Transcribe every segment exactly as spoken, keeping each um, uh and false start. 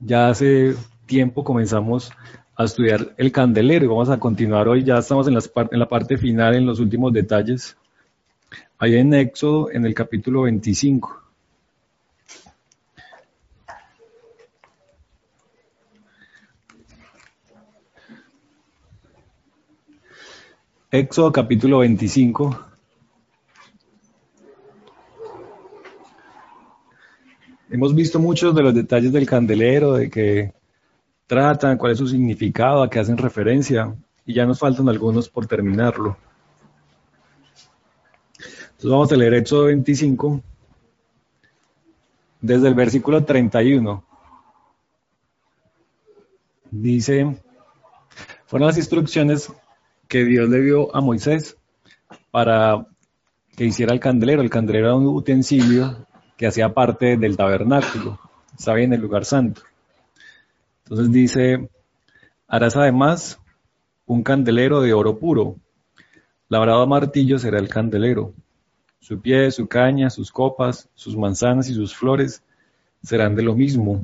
Ya hace tiempo comenzamos a estudiar el candelero y vamos a continuar hoy. Ya estamos en, las par- en la parte final, en los últimos detalles. Ahí en Éxodo, en el capítulo veinticinco. Éxodo capítulo veinticinco. Hemos visto muchos de los detalles del candelero, de qué tratan, cuál es su significado, a qué hacen referencia, y ya nos faltan algunos por terminarlo. Entonces vamos a leer Éxodo veinticinco, desde el versículo treinta y uno. Dice, fueron las instrucciones que Dios le dio a Moisés para que hiciera el candelero. El candelero era un utensilio que hacía parte del tabernáculo, estaba en el lugar santo. Entonces dice, harás además un candelero de oro puro, labrado a martillo será el candelero. Su pie, su caña, sus copas, sus manzanas y sus flores serán de lo mismo.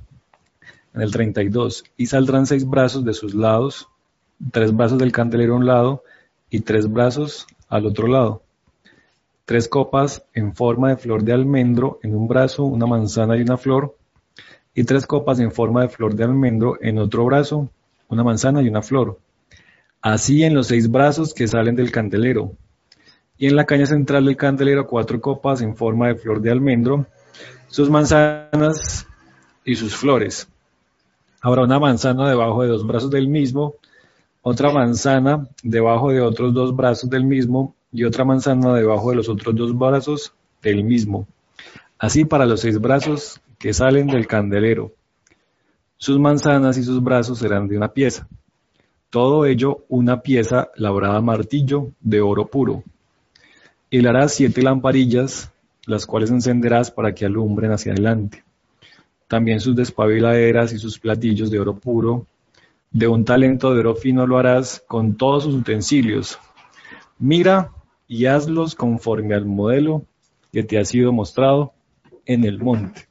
En el treinta y dos, y saldrán seis brazos de sus lados, tres brazos del candelero a un lado y tres brazos al otro lado. Tres copas en forma de flor de almendro en un brazo, una manzana y una flor, y tres copas en forma de flor de almendro en otro brazo, una manzana y una flor. Así en los seis brazos que salen del candelero. Y en la caña central del candelero cuatro copas en forma de flor de almendro, sus manzanas y sus flores. Habrá una manzana debajo de dos brazos del mismo, otra manzana debajo de otros dos brazos del mismo y otra manzana debajo de los otros dos brazos del mismo. Así para los seis brazos que salen del candelero. Sus manzanas y sus brazos serán de una pieza. Todo ello una pieza labrada a martillo de oro puro. Y le harás siete lamparillas, las cuales encenderás para que alumbren hacia adelante. También sus despabiladeras y sus platillos de oro puro, de un talento de oro fino lo harás con todos sus utensilios. Mira y hazlos conforme al modelo que te ha sido mostrado en el monte.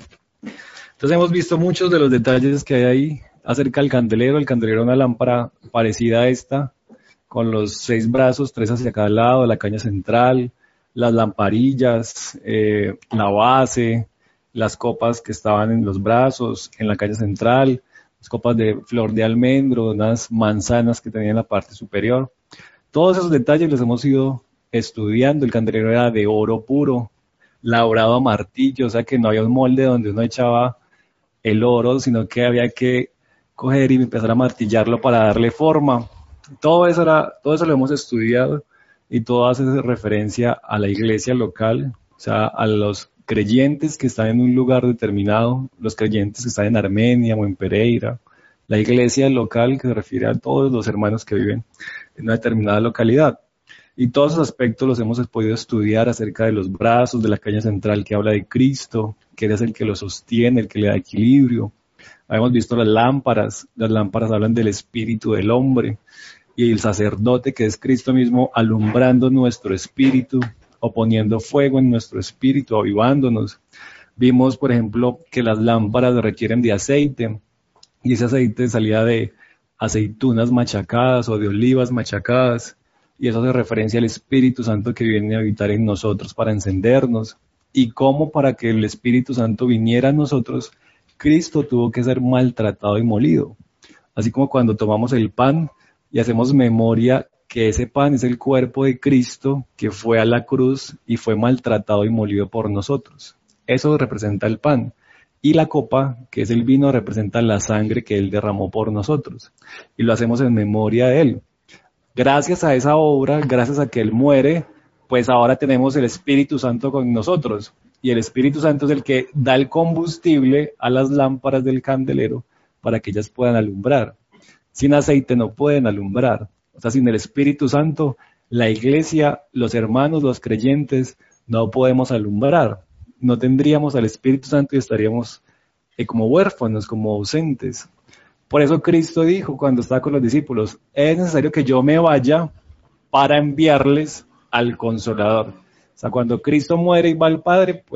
Entonces hemos visto muchos de los detalles que hay ahí acerca del candelero. El candelero es una lámpara parecida a esta, con los seis brazos, tres hacia cada lado, la caña central, las lamparillas, eh, la base, las copas que estaban en los brazos, en la caña central, las copas de flor de almendro, unas manzanas que tenían en la parte superior. Todos esos detalles los hemos ido estudiando. El candelero era de oro puro, labrado a martillo, o sea que no había un molde donde uno echaba el oro, sino que había que coger y empezar a martillarlo para darle forma. Todo eso, era, todo eso lo hemos estudiado y todo hace referencia a la iglesia local, o sea, a los creyentes que están en un lugar determinado, los creyentes que están en Armenia o en Pereira, la iglesia local que se refiere a todos los hermanos que viven en una determinada localidad. Y todos esos aspectos los hemos podido estudiar acerca de los brazos, de la caña central que habla de Cristo, que es el que lo sostiene, el que le da equilibrio. Habíamos visto las lámparas, las lámparas hablan del espíritu del hombre, y el sacerdote que es Cristo mismo alumbrando nuestro espíritu o poniendo fuego en nuestro espíritu, avivándonos. Vimos, por ejemplo, que las lámparas requieren de aceite, y ese aceite salía de aceitunas machacadas o de olivas machacadas, y eso hace referencia al Espíritu Santo que viene a habitar en nosotros para encendernos. Y cómo para que el Espíritu Santo viniera a nosotros, Cristo tuvo que ser maltratado y molido. Así como cuando tomamos el pan y hacemos memoria que ese pan es el cuerpo de Cristo que fue a la cruz y fue maltratado y molido por nosotros. Eso representa el pan. Y la copa, que es el vino, representa la sangre que Él derramó por nosotros. Y lo hacemos en memoria de Él. Gracias a esa obra, gracias a que Él muere, pues ahora tenemos el Espíritu Santo con nosotros. Y el Espíritu Santo es el que da el combustible a las lámparas del candelero para que ellas puedan alumbrar. Sin aceite no pueden alumbrar. O sea, sin el Espíritu Santo, la iglesia, los hermanos, los creyentes, no podemos alumbrar. No tendríamos al Espíritu Santo y estaríamos eh, como huérfanos, como ausentes. Por eso Cristo dijo cuando estaba con los discípulos, es necesario que yo me vaya para enviarles al Consolador. O sea, cuando Cristo muere y va al Padre, pues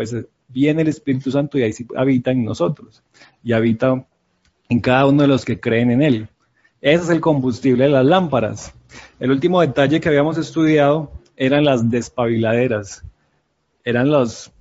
viene el Espíritu Santo y ahí sí habita en nosotros, y habita en cada uno de los que creen en Él. Ese es el combustible de las lámparas. El último detalle que habíamos estudiado eran las despabiladeras, eran las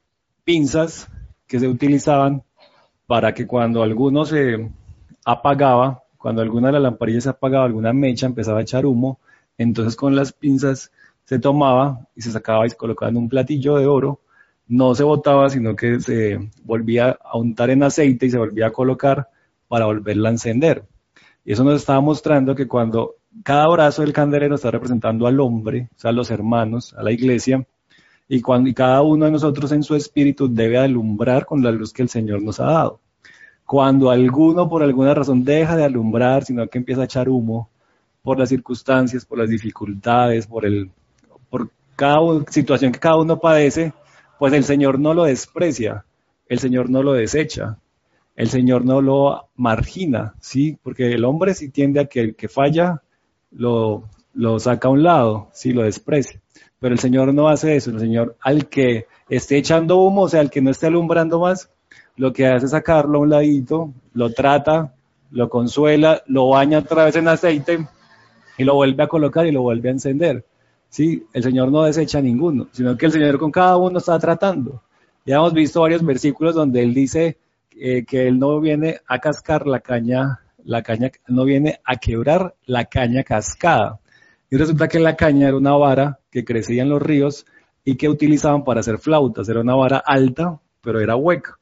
pinzas que se utilizaban para que cuando alguno se apagaba, cuando alguna de las lamparillas se apagaba, alguna mecha empezaba a echar humo, entonces con las pinzas se tomaba y se sacaba y se colocaba en un platillo de oro, no se botaba, sino que se volvía a untar en aceite y se volvía a colocar para volverla a encender. Y eso nos estaba mostrando que cuando cada brazo del candelero está representando al hombre, o sea, a los hermanos, a la iglesia, y, cuando, y cada uno de nosotros en su espíritu debe alumbrar con la luz que el Señor nos ha dado. Cuando alguno por alguna razón deja de alumbrar, sino que empieza a echar humo, por las circunstancias, por las dificultades, por, el, por cada situación que cada uno padece, pues el Señor no lo desprecia, el Señor no lo desecha, el Señor no lo margina, ¿sí? Porque el hombre sí tiende a que el que falla lo, lo saca a un lado, sí, lo desprecia. Pero el Señor no hace eso, el Señor al que esté echando humo, o sea, al que no esté alumbrando más, lo que hace es sacarlo a un ladito, lo trata, lo consuela, lo baña otra vez en aceite y lo vuelve a colocar y lo vuelve a encender. ¿Sí? El Señor no desecha a ninguno, sino que el Señor con cada uno está tratando. Ya hemos visto varios versículos donde Él dice eh, que Él no viene a cascar la caña, la caña, no viene a quebrar la caña cascada. Y resulta que la caña era una vara que crecía en los ríos y que utilizaban para hacer flautas. Era una vara alta, pero era hueca.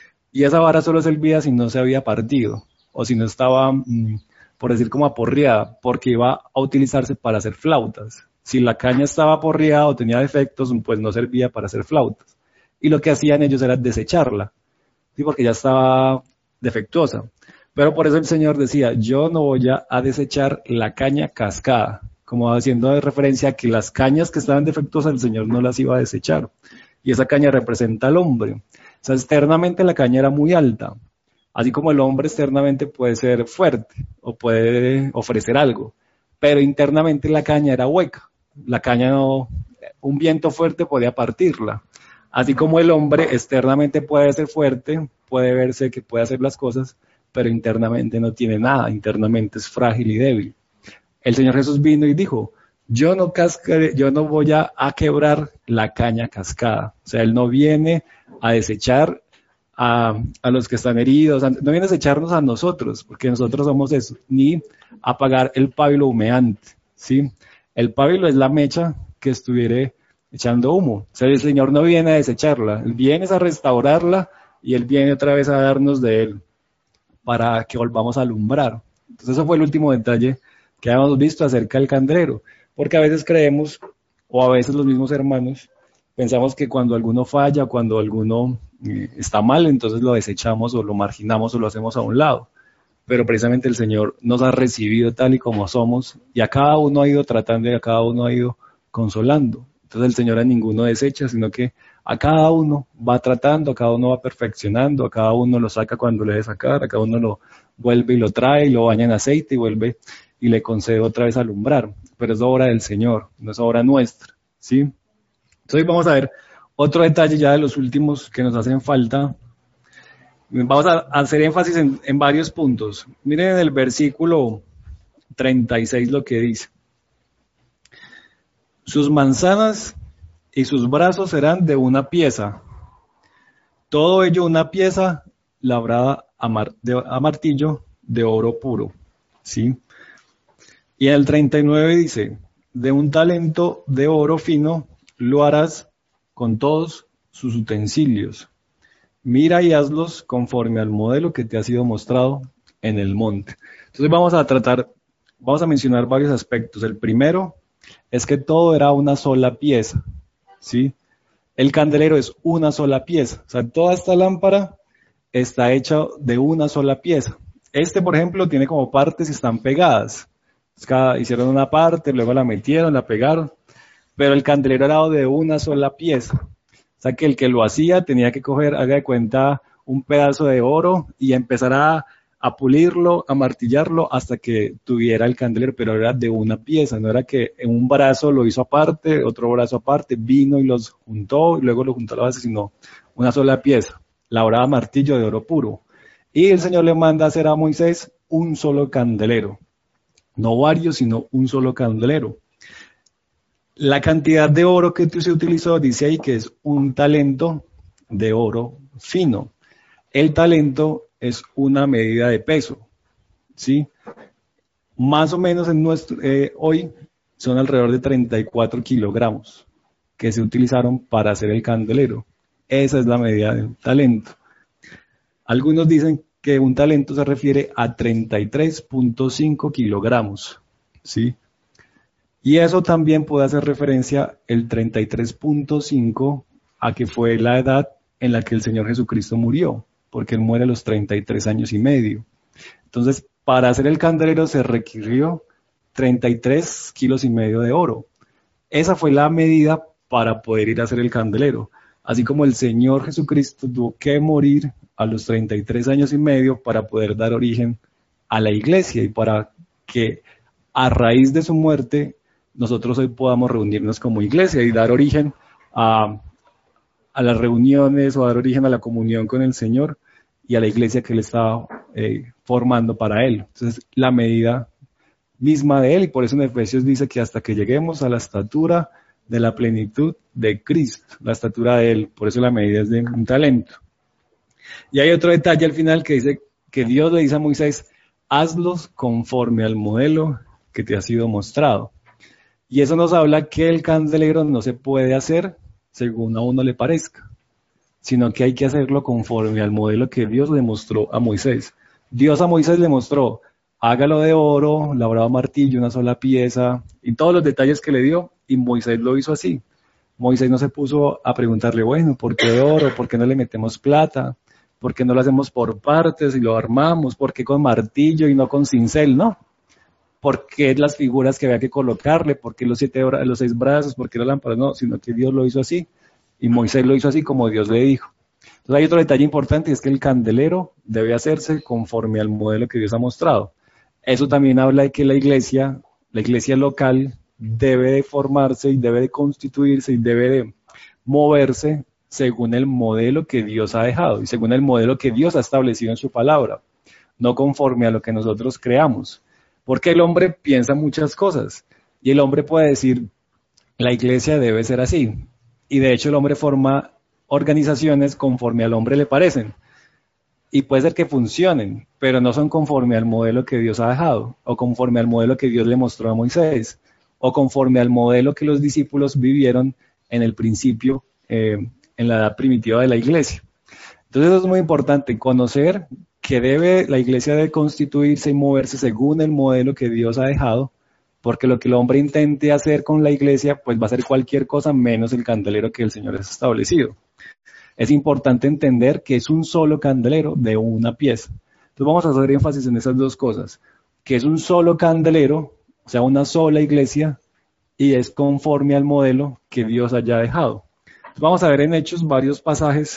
Y esa vara solo servía si no se había partido, o si no estaba, mmm, por decir como aporreada, porque iba a utilizarse para hacer flautas. Si la caña estaba aporreada o tenía defectos, pues no servía para hacer flautas. Y lo que hacían ellos era desecharla, ¿sí? Porque ya estaba defectuosa. Pero por eso el Señor decía, yo no voy a, a desechar la caña cascada, como haciendo referencia a que las cañas que estaban defectuosas el Señor no las iba a desechar. Y esa caña representa al hombre. O sea, externamente la caña era muy alta, así como el hombre externamente puede ser fuerte o puede ofrecer algo, pero internamente la caña era hueca. La caña no, un viento fuerte podía partirla. Así como el hombre externamente puede ser fuerte, puede verse que puede hacer las cosas, pero internamente no tiene nada, internamente es frágil y débil. El Señor Jesús vino y dijo, yo no cascaré, yo no voy a, a quebrar la caña cascada. O sea, Él no viene a desechar a, a los que están heridos, no viene a desecharnos a nosotros, porque nosotros somos eso, ni a apagar el pábilo humeante, ¿sí? El pábilo es la mecha que estuviera echando humo. O sea, el Señor no viene a desecharla, Él viene a restaurarla y Él viene otra vez a darnos de Él para que volvamos a alumbrar. Entonces, eso fue el último detalle que habíamos visto acerca del candelero, porque a veces creemos, o a veces los mismos hermanos, pensamos que cuando alguno falla, cuando alguno eh, está mal, entonces lo desechamos o lo marginamos o lo hacemos a un lado. Pero precisamente el Señor nos ha recibido tal y como somos y a cada uno ha ido tratando y a cada uno ha ido consolando. Entonces el Señor a ninguno desecha, sino que a cada uno va tratando, a cada uno va perfeccionando, a cada uno lo saca cuando le debe sacar, a cada uno lo vuelve y lo trae y lo baña en aceite y vuelve y le concede otra vez alumbrar. Pero es obra del Señor, no es obra nuestra, ¿sí? Entonces vamos a ver otro detalle ya de los últimos que nos hacen falta. Vamos a hacer énfasis en, en varios puntos. Miren en el versículo treinta y seis lo que dice. Sus manzanas y sus brazos serán de una pieza. Todo ello una pieza labrada a, mar, de, a martillo de oro puro. ¿Sí? Y en el treinta y nueve dice, de un talento de oro fino lo harás con todos sus utensilios. Mira y hazlos conforme al modelo que te ha sido mostrado en el monte. Entonces vamos a tratar, vamos a mencionar varios aspectos. El primero es que todo era una sola pieza, ¿sí? El candelero es una sola pieza. O sea, toda esta lámpara está hecha de una sola pieza. Este, por ejemplo, tiene como partes y están pegadas. Cada, hicieron una parte, luego la metieron, la pegaron. Pero el candelero era de una sola pieza. O sea que el que lo hacía tenía que coger, haga de cuenta, un pedazo de oro y empezar a, a pulirlo, a martillarlo hasta que tuviera el candelero, pero era de una pieza, no era que en un brazo lo hizo aparte, otro brazo aparte, vino y los juntó, y luego lo juntó a la base, sino una sola pieza, labrada a martillo de oro puro. Y el Señor le manda a hacer a Moisés un solo candelero, no varios, sino un solo candelero. La cantidad de oro que se utilizó, dice ahí que es un talento de oro fino. El talento es una medida de peso, ¿sí? Más o menos en nuestro, eh, hoy son alrededor de treinta y cuatro kilogramos que se utilizaron para hacer el candelero. Esa es la medida del talento. Algunos dicen que un talento se refiere a treinta y tres punto cinco kilogramos, ¿sí? Y eso también puede hacer referencia el treinta y tres punto cinco a que fue la edad en la que el Señor Jesucristo murió, porque Él muere a los treinta y tres años y medio. Entonces, para hacer el candelero se requirió treinta y tres kilos y medio de oro. Esa fue la medida para poder ir a hacer el candelero. Así como el Señor Jesucristo tuvo que morir a los treinta y tres años y medio para poder dar origen a la iglesia y para que a raíz de su muerte nosotros hoy podamos reunirnos como iglesia y dar origen a, a las reuniones o dar origen a la comunión con el Señor y a la iglesia que Él estaba eh, formando para Él. Entonces, la medida misma de Él, y por eso en Efesios dice que hasta que lleguemos a la estatura de la plenitud de Cristo, la estatura de Él, por eso la medida es de un talento. Y hay otro detalle al final que dice que Dios le dice a Moisés, hazlos conforme al modelo que te ha sido mostrado. Y eso nos habla que el candelero no se puede hacer según a uno le parezca, sino que hay que hacerlo conforme al modelo que Dios le mostró a Moisés. Dios a Moisés le mostró, hágalo de oro, labrado a martillo, una sola pieza, y todos los detalles que le dio, y Moisés lo hizo así. Moisés no se puso a preguntarle, bueno, ¿por qué de oro? ¿Por qué no le metemos plata? ¿Por qué no lo hacemos por partes y lo armamos? ¿Por qué con martillo y no con cincel? No. ¿Por qué las figuras que había que colocarle? ¿Por qué los siete los seis brazos? ¿Por qué la lámpara? No, sino que Dios lo hizo así. Y Moisés lo hizo así como Dios le dijo. Entonces hay otro detalle importante y es que el candelero debe hacerse conforme al modelo que Dios ha mostrado. Eso también habla de que la iglesia, la iglesia local, debe de formarse y debe de constituirse y debe de moverse según el modelo que Dios ha dejado y según el modelo que Dios ha establecido en su palabra, no conforme a lo que nosotros creamos. Porque el hombre piensa muchas cosas y el hombre puede decir, la iglesia debe ser así. Y de hecho el hombre forma organizaciones conforme al hombre le parecen. Y puede ser que funcionen, pero no son conforme al modelo que Dios ha dejado, o conforme al modelo que Dios le mostró a Moisés, o conforme al modelo que los discípulos vivieron en el principio, eh, en la edad primitiva de la iglesia. Entonces eso es muy importante, conocer que debe la iglesia debe constituirse y moverse según el modelo que Dios ha dejado, porque lo que el hombre intente hacer con la iglesia, pues va a ser cualquier cosa menos el candelero que el Señor ha establecido. Es importante entender que es un solo candelero de una pieza. Entonces vamos a hacer énfasis en esas dos cosas, que es un solo candelero, o sea, una sola iglesia, y es conforme al modelo que Dios haya dejado. Entonces vamos a ver en Hechos varios pasajes.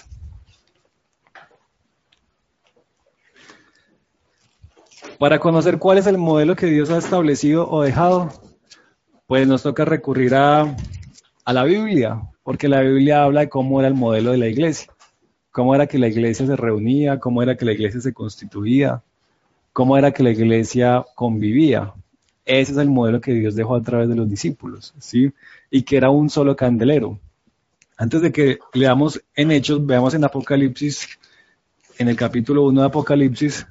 Para conocer cuál es el modelo que Dios ha establecido o dejado, pues nos toca recurrir a, a la Biblia, porque la Biblia habla de cómo era el modelo de la iglesia, cómo era que la iglesia se reunía, cómo era que la iglesia se constituía, cómo era que la iglesia convivía. Ese es el modelo que Dios dejó a través de los discípulos, ¿sí? Y que era un solo candelero. Antes de que leamos en Hechos, veamos en Apocalipsis, en el capítulo uno de Apocalipsis,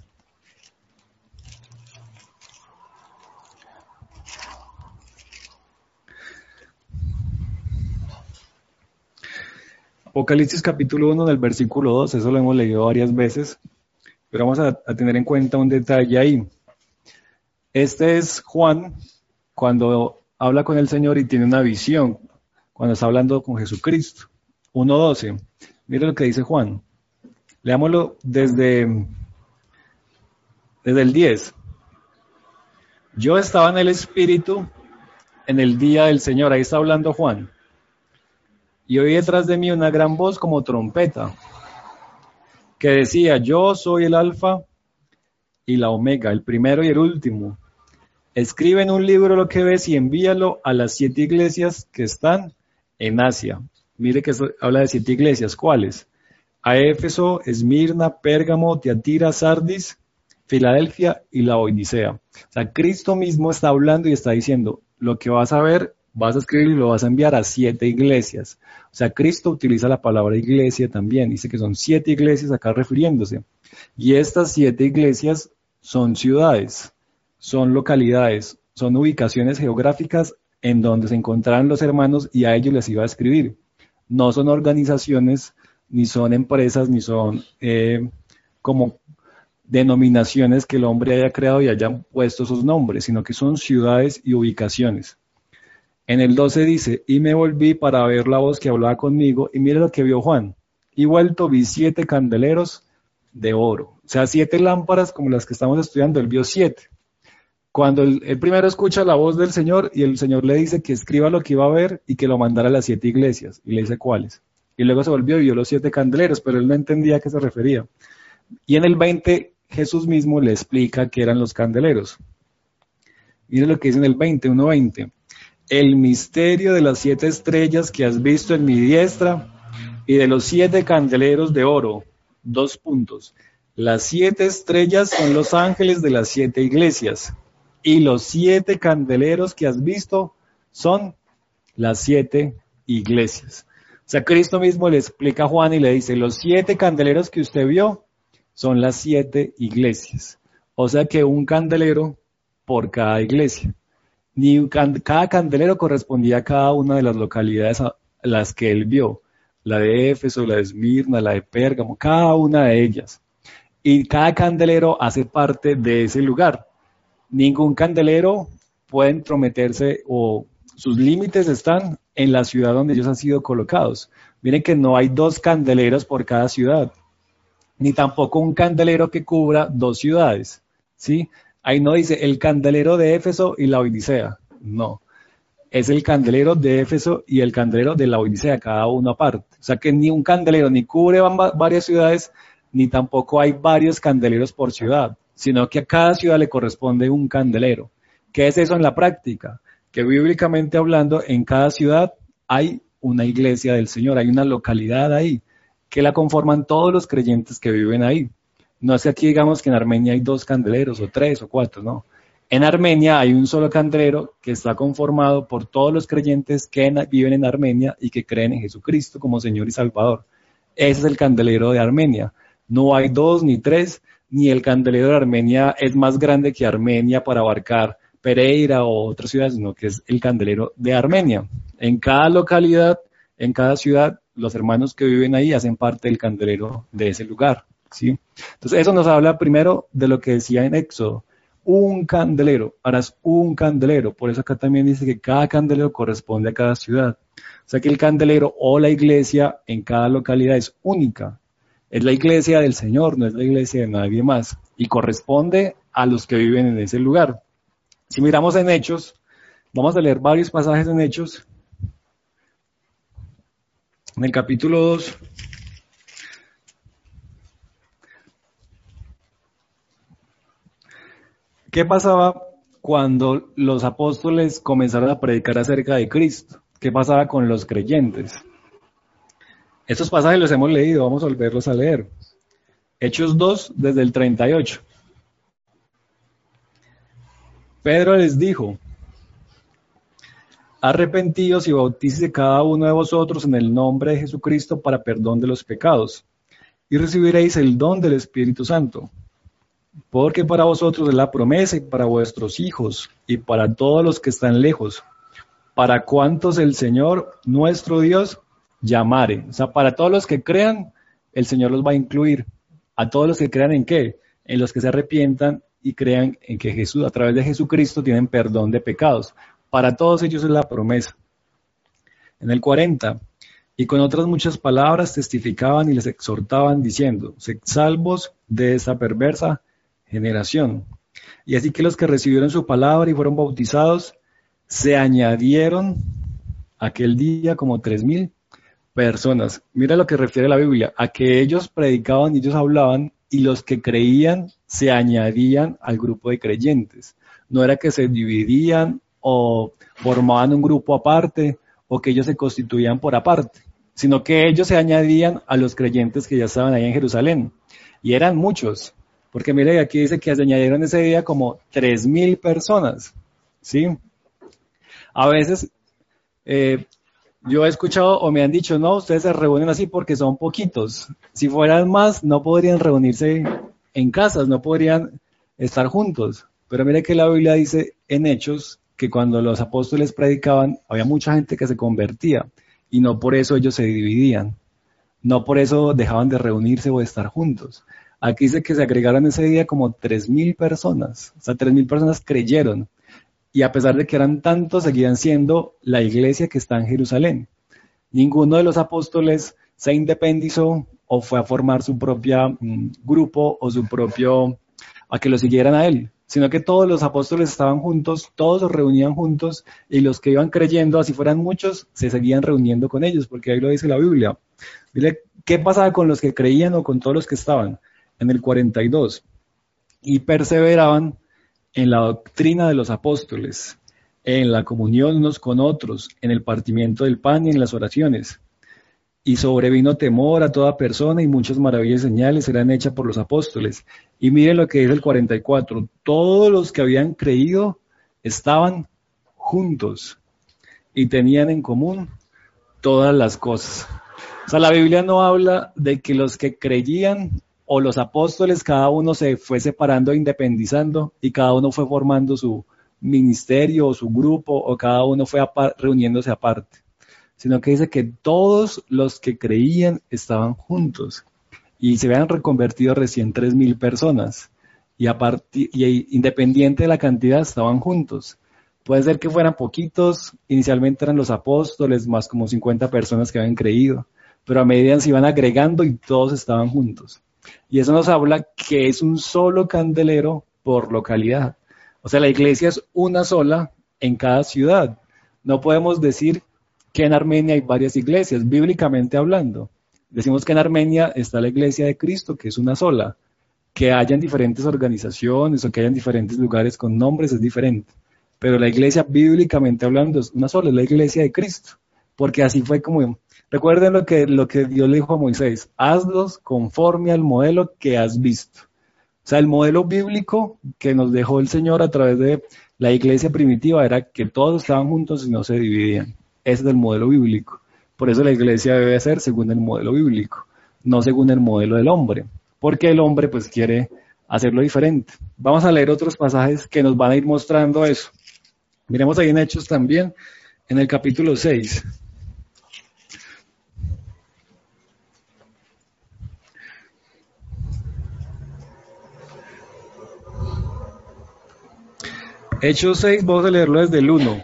Apocalipsis capítulo uno del versículo dos, eso lo hemos leído varias veces, pero vamos a, a tener en cuenta un detalle ahí. Este es Juan cuando habla con el Señor y tiene una visión, cuando está hablando con Jesucristo. uno doce, mire lo que dice Juan. Leámoslo desde, desde el diez. Yo estaba en el Espíritu en el día del Señor, ahí está hablando Juan. Y oí detrás de mí una gran voz como trompeta, que decía, yo soy el alfa y la Omega, el primero y el último. Escribe en un libro lo que ves y envíalo a las siete iglesias que están en Asia. Mire que eso habla de siete iglesias. ¿Cuáles? A Éfeso, Esmirna, Pérgamo, Tiatira, Sardis, Filadelfia y la Odisea. O sea, Cristo mismo está hablando y está diciendo, lo que vas a ver, vas a escribir y lo vas a enviar a siete iglesias. O sea, Cristo utiliza la palabra iglesia también. Dice que son siete iglesias acá refiriéndose. Y estas siete iglesias son ciudades, son localidades, son ubicaciones geográficas en donde se encontraban los hermanos y a ellos les iba a escribir. No son organizaciones, ni son empresas, ni son eh, como denominaciones que el hombre haya creado y hayan puesto sus nombres, sino que son ciudades y ubicaciones. En el doce dice, y me volví para ver la voz que hablaba conmigo, y mire lo que vio Juan. Y vuelto vi siete candeleros de oro. O sea, siete lámparas como las que estamos estudiando, él vio siete. Cuando el, el primero escucha la voz del Señor y el Señor le dice que escriba lo que iba a ver y que lo mandara a las siete iglesias, y le dice cuáles. Y luego se volvió y vio los siete candeleros, pero él no entendía a qué se refería. Y en el veinte Jesús mismo le explica qué eran los candeleros. Mire lo que dice en el veinte, uno veinte. El misterio de las siete estrellas que has visto en mi diestra y de los siete candeleros de oro. Dos puntos. Las siete estrellas son los ángeles de las siete iglesias y los siete candeleros que has visto son las siete iglesias. O sea, Cristo mismo le explica a Juan y le dice, los siete candeleros que usted vio son las siete iglesias. O sea que un candelero por cada iglesia. Ni un can- cada candelero correspondía a cada una de las localidades a las que él vio. La de Éfeso, la de Esmirna, la de Pérgamo, cada una de ellas. Y cada candelero hace parte de ese lugar. Ningún candelero puede entrometerse o sus límites están en la ciudad donde ellos han sido colocados. Miren que no hay dos candeleros por cada ciudad, ni tampoco un candelero que cubra dos ciudades, ¿sí? Ahí no dice el candelero de Éfeso y la Odisea, no. Es el candelero de Éfeso y el candelero de la Odisea, cada uno aparte. O sea que ni un candelero ni cubre varias ciudades, ni tampoco hay varios candeleros por ciudad, sino que a cada ciudad le corresponde un candelero. ¿Qué es eso en la práctica? Que bíblicamente hablando, en cada ciudad hay una iglesia del Señor, hay una localidad ahí, que la conforman todos los creyentes que viven ahí. No es que aquí digamos que en Armenia hay dos candeleros, o tres, o cuatro, no. En Armenia hay un solo candelero que está conformado por todos los creyentes que en, viven en Armenia y que creen en Jesucristo como Señor y Salvador. Ese es el candelero de Armenia. No hay dos ni tres, ni el candelero de Armenia es más grande que Armenia para abarcar Pereira o otras ciudades, sino que es el candelero de Armenia. En cada localidad, en cada ciudad, los hermanos que viven ahí hacen parte del candelero de ese lugar, ¿sí? Entonces eso nos habla primero de lo que decía en Éxodo, un candelero, harás un candelero, por eso acá también dice que cada candelero corresponde a cada ciudad. O sea que el candelero o la iglesia en cada localidad es única, es la iglesia del Señor, no es la iglesia de nadie más, y corresponde a los que viven en ese lugar. Si miramos en Hechos, vamos a leer varios pasajes en Hechos. En el capítulo dos, ¿qué pasaba cuando los apóstoles comenzaron a predicar acerca de Cristo? ¿Qué pasaba con los creyentes? Estos pasajes los hemos leído, vamos a volverlos a leer. Hechos dos, desde el treinta y ocho. Pedro les dijo, arrepentíos y bautícese cada uno de vosotros en el nombre de Jesucristo para perdón de los pecados, y recibiréis el don del Espíritu Santo, porque para vosotros es la promesa y para vuestros hijos y para todos los que están lejos, para cuantos el Señor nuestro Dios llamare. O sea, para todos los que crean, el Señor los va a incluir. A todos los que crean en qué, en los que se arrepientan y crean en que Jesús, a través de Jesucristo, tienen perdón de pecados. Para todos ellos es la promesa. En el cuarenta, y con otras muchas palabras testificaban y les exhortaban diciendo, sed salvos de esta perversa generación. Y así que los que recibieron su palabra y fueron bautizados, se añadieron aquel día como tres mil personas. Mira lo que refiere la Biblia, a que ellos predicaban y ellos hablaban y los que creían se añadían al grupo de creyentes. No era que se dividían o formaban un grupo aparte o que ellos se constituían por aparte, sino que ellos se añadían a los creyentes que ya estaban ahí en Jerusalén. Y eran muchos, porque mire, aquí dice que se añadieron ese día como tres mil personas, ¿sí? A veces eh, yo he escuchado o me han dicho, no, ustedes se reúnen así porque son poquitos. Si fueran más, no podrían reunirse en casas, no podrían estar juntos. Pero mire que la Biblia dice en Hechos que cuando los apóstoles predicaban, había mucha gente que se convertía y no por eso ellos se dividían. No por eso dejaban de reunirse o de estar juntos. Aquí dice que se agregaron ese día como tres mil personas. O sea, tres mil personas creyeron. Y a pesar de que eran tantos, seguían siendo la iglesia que está en Jerusalén. Ninguno de los apóstoles se independizó o fue a formar su propio um, grupo o su propio, a que lo siguieran a él, sino que todos los apóstoles estaban juntos, todos se reunían juntos y los que iban creyendo, así fueran muchos, se seguían reuniendo con ellos, porque ahí lo dice la Biblia. Dile, ¿qué pasaba con los que creían o con todos los que estaban? En el cuarenta y dos. Y perseveraban en la doctrina de los apóstoles, en la comunión unos con otros, en el partimiento del pan y en las oraciones. Y sobrevino temor a toda persona y muchas maravillas y señales eran hechas por los apóstoles. Y miren lo que dice el cuarenta y cuatro. Todos los que habían creído estaban juntos y tenían en común todas las cosas. O sea, la Biblia no habla de que los que creían o los apóstoles, cada uno se fue separando e independizando y cada uno fue formando su ministerio o su grupo o cada uno fue reuniéndose aparte, sino que dice que todos los que creían estaban juntos y se habían reconvertido recién tres mil personas y, aparte, y independiente de la cantidad estaban juntos. Puede ser que fueran poquitos, inicialmente eran los apóstoles más como cincuenta personas que habían creído, pero a medida se iban agregando y todos estaban juntos. Y eso nos habla que es un solo candelero por localidad. O sea, la iglesia es una sola en cada ciudad. No podemos decir que en Armenia hay varias iglesias, bíblicamente hablando. Decimos que en Armenia está la iglesia de Cristo, que es una sola. Que hayan diferentes organizaciones o que hayan diferentes lugares con nombres es diferente. Pero la iglesia, bíblicamente hablando, es una sola, es la iglesia de Cristo. Porque así fue como... Recuerden lo que, lo que Dios le dijo a Moisés, hazlos conforme al modelo que has visto. O sea, el modelo bíblico que nos dejó el Señor a través de la iglesia primitiva era que todos estaban juntos y no se dividían. Ese es el modelo bíblico. Por eso la iglesia debe ser según el modelo bíblico, no según el modelo del hombre. Porque el hombre pues quiere hacerlo diferente. Vamos a leer otros pasajes que nos van a ir mostrando eso. Miremos ahí en Hechos también, en el capítulo seis. Hechos seis, vamos a leerlo desde el uno.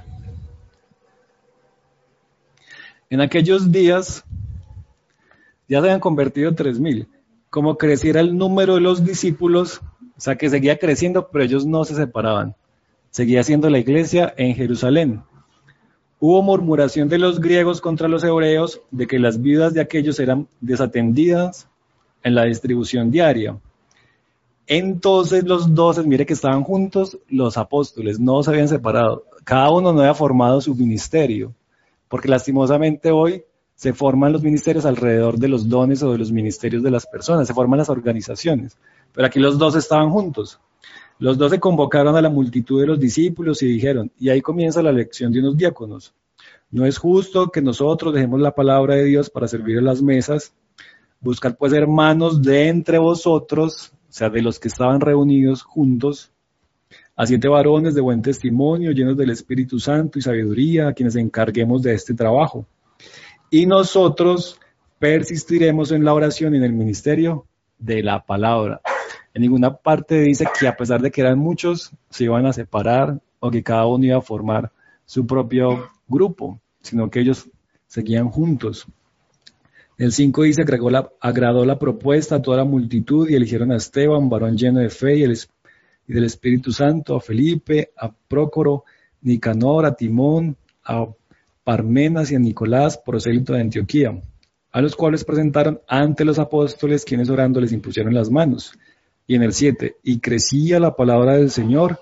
En aquellos días ya se habían convertido tres mil. Como creciera el número de los discípulos, o sea que seguía creciendo, pero ellos no se separaban. Seguía siendo la iglesia en Jerusalén. Hubo murmuración de los griegos contra los hebreos de que las viudas de aquellos eran desatendidas en la distribución diaria. Entonces los doce, mire que estaban juntos, los apóstoles, no se habían separado. Cada uno no había formado su ministerio, porque lastimosamente hoy se forman los ministerios alrededor de los dones o de los ministerios de las personas, se forman las organizaciones. Pero aquí los doce estaban juntos. Los doce convocaron a la multitud de los discípulos y dijeron, y ahí comienza la elección de unos diáconos. No es justo que nosotros dejemos la palabra de Dios para servir a las mesas. Buscad pues hermanos de entre vosotros, o sea, de los que estaban reunidos juntos, a siete varones de buen testimonio, llenos del Espíritu Santo y sabiduría, a quienes encarguemos de este trabajo. Y nosotros persistiremos en la oración y en el ministerio de la palabra. En ninguna parte dice que a pesar de que eran muchos, se iban a separar o que cada uno iba a formar su propio grupo, sino que ellos seguían juntos. El cinco dice, agradó la, agradó la propuesta a toda la multitud y eligieron a Esteban, varón lleno de fe y, el, y del Espíritu Santo, a Felipe, a Prócoro, Nicanor, a Timón, a Parmenas y a Nicolás, prosélito de Antioquía. a los cuales presentaron ante los apóstoles, quienes orando les impusieron las manos. Y en el siete, y crecía la palabra del Señor,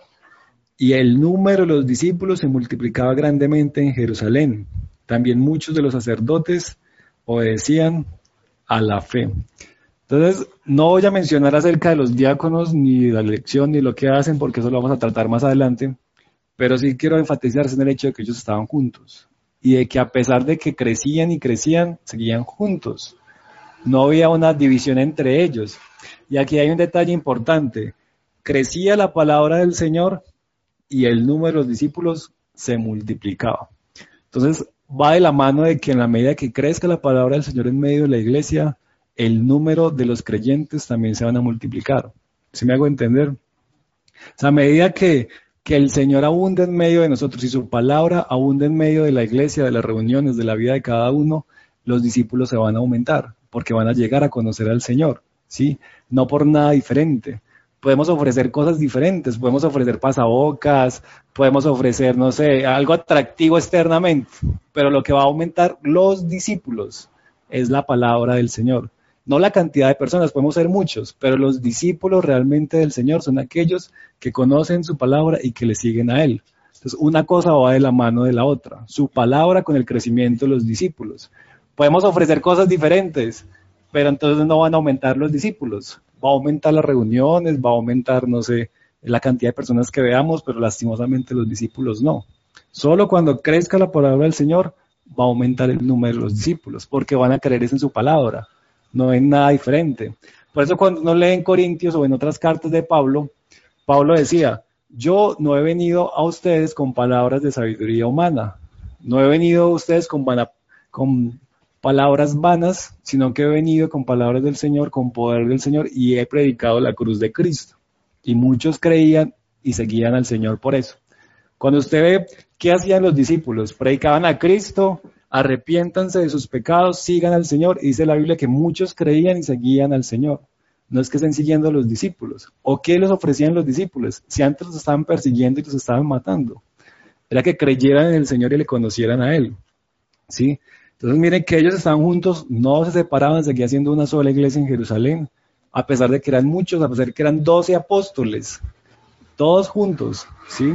y el número de los discípulos se multiplicaba grandemente en Jerusalén. También muchos de los sacerdotes obedecían a la fe. Entonces, no voy a mencionar acerca de los diáconos, ni de la elección, ni lo que hacen, porque eso lo vamos a tratar más adelante, pero sí quiero enfatizarse en el hecho de que ellos estaban juntos, y de que a pesar de que crecían y crecían, seguían juntos. No había una división entre ellos. Y aquí hay un detalle importante. Crecía la palabra del Señor y el número de los discípulos se multiplicaba. Entonces, va de la mano de que en la medida que crezca la palabra del Señor en medio de la iglesia, el número de los creyentes también se van a multiplicar. ¿Sí me hago entender? O sea, a medida que, que el Señor abunda en medio de nosotros y su palabra abunda en medio de la iglesia, de las reuniones, de la vida de cada uno, los discípulos se van a aumentar, porque van a llegar a conocer al Señor, ¿sí? No por nada diferente. Podemos ofrecer cosas diferentes, podemos ofrecer pasabocas, podemos ofrecer, no sé, algo atractivo externamente, pero lo que va a aumentar los discípulos es la palabra del Señor. No la cantidad de personas, podemos ser muchos, pero los discípulos realmente del Señor son aquellos que conocen su palabra y que le siguen a Él. Entonces, una cosa va de la mano de la otra, su palabra con el crecimiento de los discípulos. Podemos ofrecer cosas diferentes, pero entonces no van a aumentar los discípulos. Va a aumentar las reuniones, va a aumentar, no sé, la cantidad de personas que veamos, pero lastimosamente los discípulos no. Solo cuando crezca la palabra del Señor va a aumentar el número de los discípulos, porque van a creer en su palabra, no en nada diferente. Por eso cuando uno lee en Corintios o en otras cartas de Pablo, Pablo decía, yo no he venido a ustedes con palabras de sabiduría humana, no he venido a ustedes con, vana, con palabras vanas, sino que he venido con palabras del Señor, con poder del Señor, y he predicado la cruz de Cristo. Y muchos creían y seguían al Señor por eso. Cuando usted ve qué hacían los discípulos, predicaban a Cristo, arrepiéntanse de sus pecados, sigan al Señor, y dice la Biblia que muchos creían y seguían al Señor. No es que estén siguiendo a los discípulos. ¿O qué les ofrecían los discípulos? Si antes los estaban persiguiendo y los estaban matando. Era que creyeran en el Señor y le conocieran a Él. ¿Sí? Entonces miren que ellos estaban juntos, no se separaban, seguían siendo una sola iglesia en Jerusalén, a pesar de que eran muchos, a pesar de que eran doce apóstoles, todos juntos, ¿sí?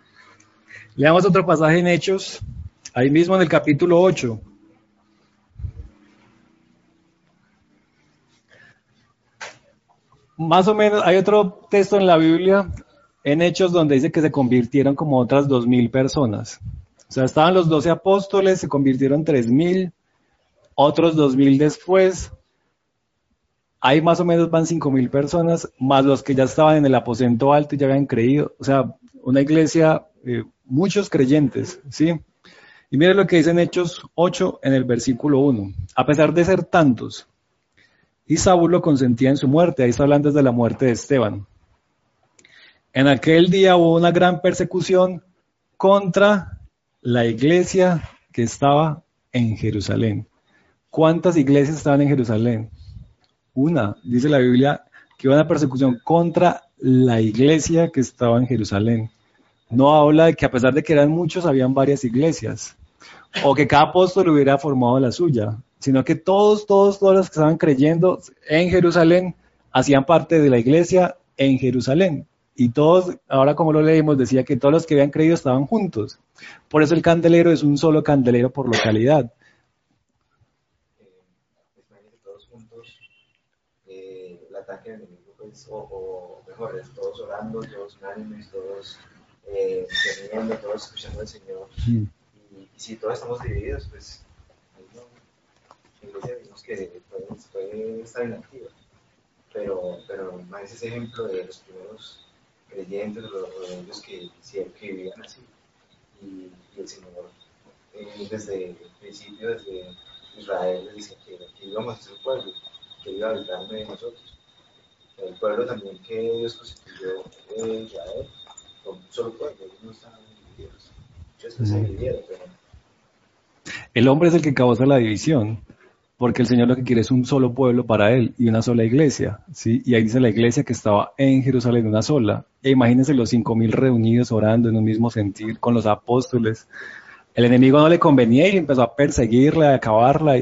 Leamos otro pasaje en Hechos, ahí mismo en el capítulo ocho. Más o menos, hay otro texto en la Biblia, en Hechos, donde dice que se convirtieron como otras dos mil personas. O sea, estaban los doce apóstoles, se convirtieron tres mil, otros dos mil después, ahí más o menos van cinco mil personas, más los que ya estaban en el aposento alto y ya habían creído. O sea, una iglesia, eh, muchos creyentes, ¿sí? Y miren lo que dice en Hechos ocho, en el versículo uno. A pesar de ser tantos, y Saulo consentía en su muerte, ahí está hablando desde la muerte de Esteban. En aquel día hubo una gran persecución contra la iglesia que estaba en Jerusalén. ¿Cuántas iglesias estaban en Jerusalén? Una. Dice la Biblia que hubo una persecución contra la iglesia que estaba en Jerusalén. No habla de que a pesar de que eran muchos, habían varias iglesias. O que cada apóstol hubiera formado la suya. Sino que todos, todos, todos los que estaban creyendo en Jerusalén hacían parte de la iglesia en Jerusalén. Y todos, ahora como lo leímos, decía que todos los que habían creído estaban juntos. Por eso el candelero es un solo candelero por localidad. Eh, todos juntos, eh, el ataque del enemigo, pues, o, o mejor, todos orando, todos unánimes, todos eh, teniendo, todos escuchando al Señor. Mm. Y, y si todos estamos divididos, pues, ahí no, la iglesia vimos que puede, puede estar inactiva. Pero, pero no es ese ejemplo de los primeros creyentes, de los, de ellos que, que vivían así. Y, y el Señor, eh, desde el principio, desde Israel, les decía que, que íbamos a ser pueblo, que iba a habitar en medio de nosotros. El pueblo también que Dios constituyó eh, Israel, con un solo pueblo, ellos no estaban divididos. Muchos mm. se dividieron, pero... El hombre es el que causa la división. Porque el Señor lo que quiere es un solo pueblo para Él y una sola iglesia, ¿sí? Y ahí dice la iglesia que estaba en Jerusalén, una sola. E imagínense los cinco mil reunidos orando en un mismo sentir con los apóstoles. El enemigo no le convenía y empezó a perseguirla, a acabarla. Y,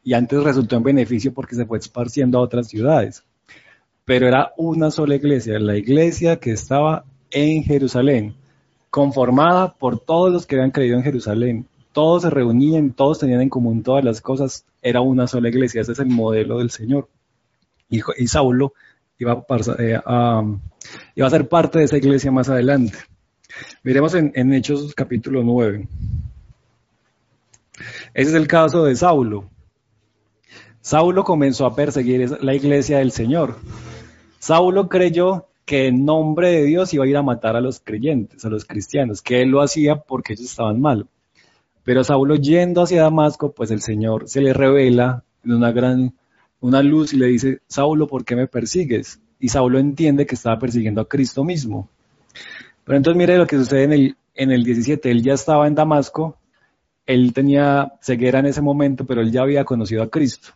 y antes resultó en beneficio porque se fue esparciendo a otras ciudades. Pero era una sola iglesia, la iglesia que estaba en Jerusalén, conformada por todos los que habían creído en Jerusalén. Todos se reunían, todos tenían en común todas las cosas, era una sola iglesia, ese es el modelo del Señor. Y, y Saulo iba a, eh, a, iba a ser parte de esa iglesia más adelante. Miremos en, en Hechos capítulo nueve. Ese es el caso de Saulo. Saulo comenzó a perseguir la iglesia del Señor. Saulo creyó que en nombre de Dios iba a ir a matar a los creyentes, a los cristianos, que él lo hacía porque ellos estaban mal. Pero Saulo, yendo hacia Damasco, pues el Señor se le revela en una gran una luz y le dice: Saulo, ¿por qué me persigues? Y Saulo entiende que estaba persiguiendo a Cristo mismo. Pero entonces mire lo que sucede en el, en el diecisiete. Él ya estaba en Damasco, él tenía ceguera en ese momento, pero él ya había conocido a Cristo.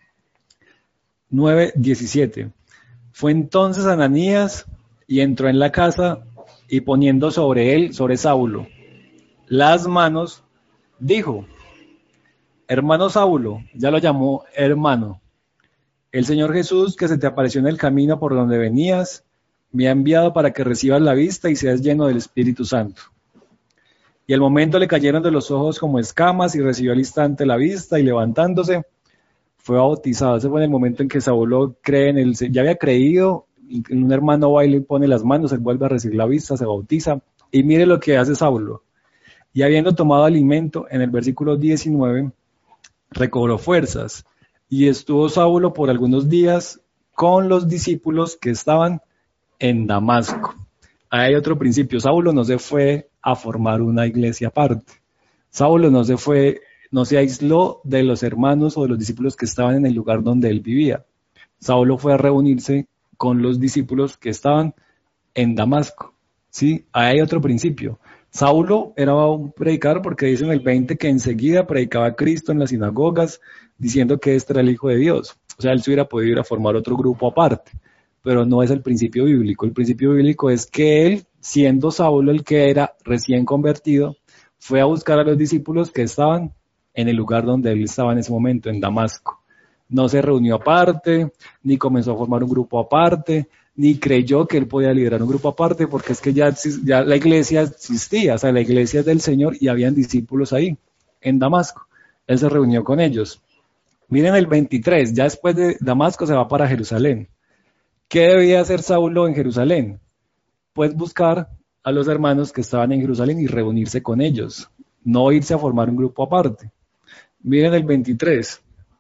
nueve diecisiete. Fue entonces Ananías y entró en la casa, y poniendo sobre él, sobre Saulo, las manos, dijo: hermano Saulo, ya lo llamó hermano, el Señor Jesús, que se te apareció en el camino por donde venías, me ha enviado para que recibas la vista y seas lleno del Espíritu Santo. Y al momento le cayeron de los ojos como escamas y recibió al instante la vista, y levantándose fue bautizado. Ese fue en el momento en que Saulo cree en el, ya había creído, un hermano va y le pone las manos, él vuelve a recibir la vista, se bautiza, y mire lo que hace Saulo. Y habiendo tomado alimento, en el versículo diecinueve, recobró fuerzas, y estuvo Saulo por algunos días con los discípulos que estaban en Damasco. Hay otro principio: Saulo no se fue a formar una iglesia aparte. Saulo no se fue, no se aisló de los hermanos o de los discípulos que estaban en el lugar donde él vivía. Saulo fue a reunirse con los discípulos que estaban en Damasco. ¿Sí? Hay otro principio. Saulo era un predicador, porque dice en el veinte que enseguida predicaba a Cristo en las sinagogas, diciendo que este era el Hijo de Dios. O sea, él se hubiera podido ir a formar otro grupo aparte, pero no es el principio bíblico. El principio bíblico es que él, siendo Saulo el que era recién convertido, fue a buscar a los discípulos que estaban en el lugar donde él estaba en ese momento, en Damasco. No se reunió aparte, ni comenzó a formar un grupo aparte, ni creyó que él podía liderar un grupo aparte, porque es que ya, ya la iglesia existía, o sea, la iglesia es del Señor y habían discípulos ahí, en Damasco. Él se reunió con ellos. Miren el veintitrés, ya después de Damasco se va para Jerusalén. ¿Qué debía hacer Saulo en Jerusalén? Pues buscar a los hermanos que estaban en Jerusalén y reunirse con ellos, no irse a formar un grupo aparte. Miren el veintitrés.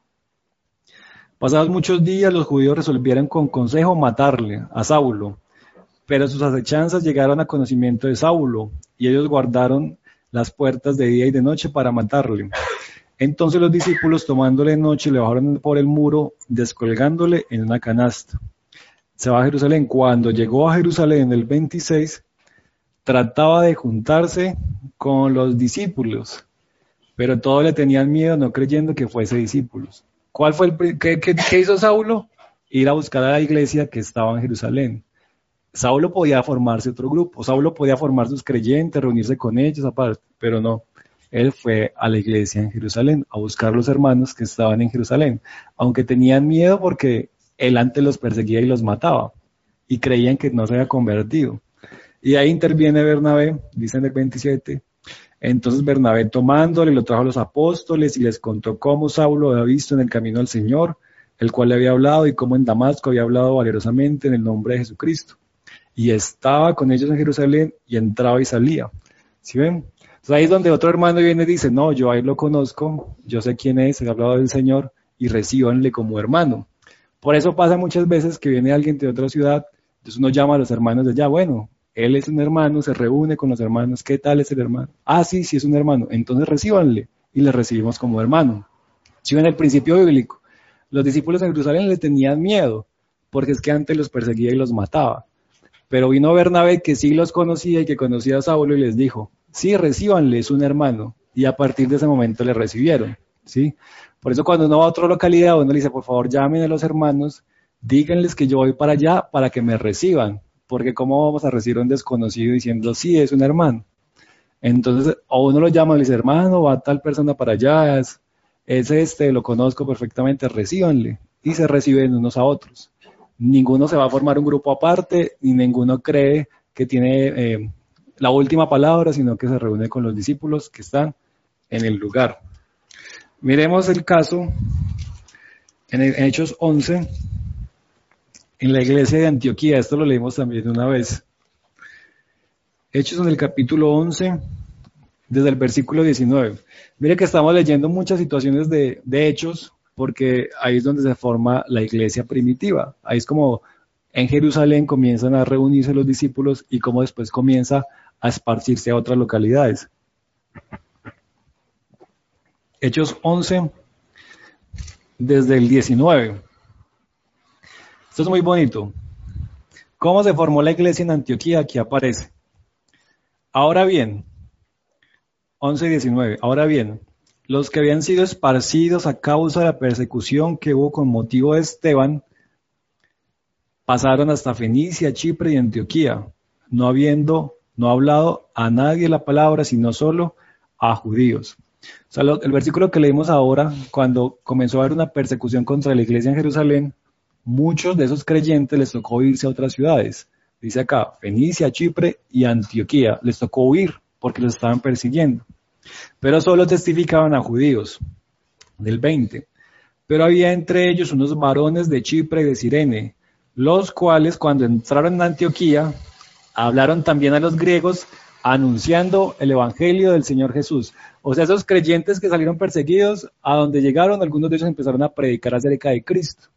Pasados muchos días, los judíos resolvieron con consejo matarle a Saulo, pero sus acechanzas llegaron a conocimiento de Saulo, y ellos guardaron las puertas de día y de noche para matarle. Entonces los discípulos, tomándole de noche, le bajaron por el muro, descolgándole en una canasta. Se va a Jerusalén. Cuando llegó a Jerusalén en el veintiséis, trataba de juntarse con los discípulos, pero todos le tenían miedo, no creyendo que fuese discípulos. ¿Cuál fue el qué, qué, qué hizo Saulo? Ir a buscar a la iglesia que estaba en Jerusalén. Saulo podía formarse otro grupo, Saulo podía formar sus creyentes, reunirse con ellos aparte, pero no. Él fue a la iglesia en Jerusalén, a buscar los hermanos que estaban en Jerusalén, aunque tenían miedo porque él antes los perseguía y los mataba, y creían que no se había convertido. Y ahí interviene Bernabé, dice en el veintisiete. Entonces Bernabé, tomándole, lo trajo a los apóstoles y les contó cómo Saulo había visto en el camino al Señor, el cual le había hablado, y cómo en Damasco había hablado valerosamente en el nombre de Jesucristo. Y estaba con ellos en Jerusalén, y entraba y salía. ¿Sí ven? Entonces ahí es donde otro hermano viene y dice: no, yo ahí lo conozco, yo sé quién es, he hablado del Señor, y recíbanle como hermano. Por eso pasa muchas veces que viene alguien de otra ciudad, entonces uno llama a los hermanos de allá: bueno, él es un hermano, se reúne con los hermanos, ¿qué tal es el hermano? Ah, sí, sí es un hermano, entonces recíbanle, y le recibimos como hermano. Si ven el principio bíblico, los discípulos en Jerusalén le tenían miedo, porque es que antes los perseguía y los mataba. Pero vino Bernabé, que sí los conocía y que conocía a Saulo, y les dijo: sí, recíbanle, es un hermano. Y a partir de ese momento le recibieron, ¿sí? Por eso cuando uno va a otra localidad, uno le dice: por favor, llamen a los hermanos, díganles que yo voy para allá para que me reciban. Porque ¿cómo vamos a recibir a un desconocido diciendo sí, es un hermano? Entonces, o uno lo llama y le dice: hermano, va tal persona para allá, es, es este, lo conozco perfectamente, recíbanle, y se reciben unos a otros. Ninguno se va a formar un grupo aparte, ni ninguno cree que tiene eh, la última palabra, sino que se reúne con los discípulos que están en el lugar. Miremos el caso en, el, en Hechos once, en la iglesia de Antioquía. Esto lo leímos también una vez. Hechos en el capítulo once, desde el versículo diecinueve. Mire que estamos leyendo muchas situaciones de, de Hechos, porque ahí es donde se forma la iglesia primitiva. Ahí es como en Jerusalén comienzan a reunirse los discípulos y cómo después comienza a esparcirse a otras localidades. Hechos once, desde el diecinueve. Esto es muy bonito. ¿Cómo se formó la iglesia en Antioquía? Aquí aparece. Ahora bien, once diecinueve. Ahora bien, los que habían sido esparcidos a causa de la persecución que hubo con motivo de Esteban, pasaron hasta Fenicia, Chipre y Antioquía, no habiendo, no hablado a nadie la palabra, sino solo a judíos. O sea, lo, el versículo que leímos ahora, cuando comenzó a haber una persecución contra la iglesia en Jerusalén, muchos de esos creyentes les tocó irse a otras ciudades. Dice acá, Fenicia, Chipre y Antioquía. Les tocó huir porque los estaban persiguiendo. Pero solo testificaban a judíos. Del veinte. Pero había entre ellos unos varones de Chipre y de Cirene, los cuales cuando entraron en Antioquía, hablaron también a los griegos, anunciando el evangelio del Señor Jesús. O sea, esos creyentes que salieron perseguidos, a donde llegaron, algunos de ellos empezaron a predicar acerca de Cristo.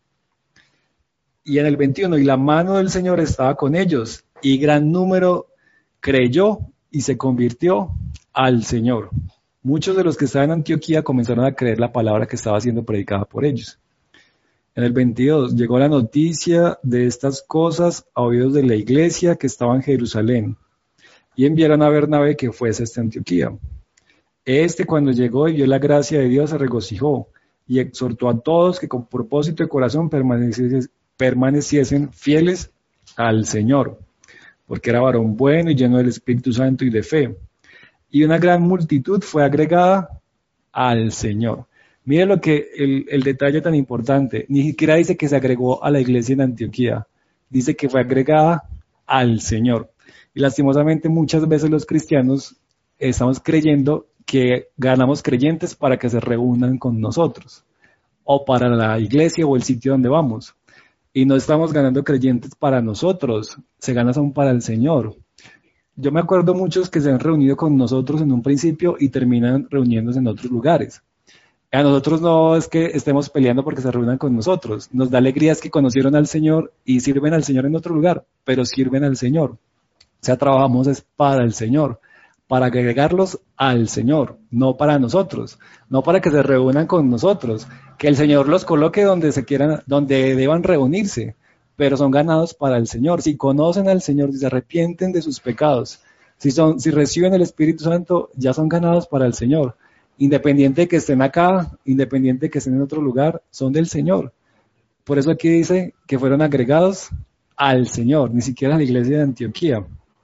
Y en el veintiuno, y la mano del Señor estaba con ellos, y gran número creyó y se convirtió al Señor. Muchos de los que estaban en Antioquía comenzaron a creer la palabra que estaba siendo predicada por ellos. En el veintidós, llegó la noticia de estas cosas a oídos de la iglesia que estaba en Jerusalén, y enviaron a Bernabé que fuese hasta Antioquía. Este, cuando llegó y vio la gracia de Dios, se regocijó, y exhortó a todos que con propósito de corazón permaneciesen permaneciesen fieles al Señor, porque era varón bueno y lleno del Espíritu Santo y de fe. Y una gran multitud fue agregada al Señor. Mire lo que el, el detalle tan importante, ni siquiera dice que se agregó a la iglesia en Antioquía, dice que fue agregada al Señor. Y lastimosamente muchas veces los cristianos estamos creyendo que ganamos creyentes para que se reúnan con nosotros, o para la iglesia o el sitio donde vamos. Y no estamos ganando creyentes para nosotros, se gana son para el Señor. Yo me acuerdo muchos que se han reunido con nosotros en un principio y terminan reuniéndose en otros lugares. A nosotros no es que estemos peleando porque se reúnan con nosotros. Nos da alegría es que conocieron al Señor y sirven al Señor en otro lugar, pero sirven al Señor. O sea, trabajamos es para el Señor, para agregarlos al Señor, no para nosotros, no para que se reúnan con nosotros. Que el Señor los coloque donde se quieran, donde deban reunirse, pero son ganados para el Señor. Si conocen al Señor, si se arrepienten de sus pecados, si son, si reciben el Espíritu Santo, ya son ganados para el Señor. Independiente de que estén acá, independiente de que estén en otro lugar, son del Señor. Por eso aquí dice que fueron agregados al Señor, ni siquiera a la iglesia de Antioquía.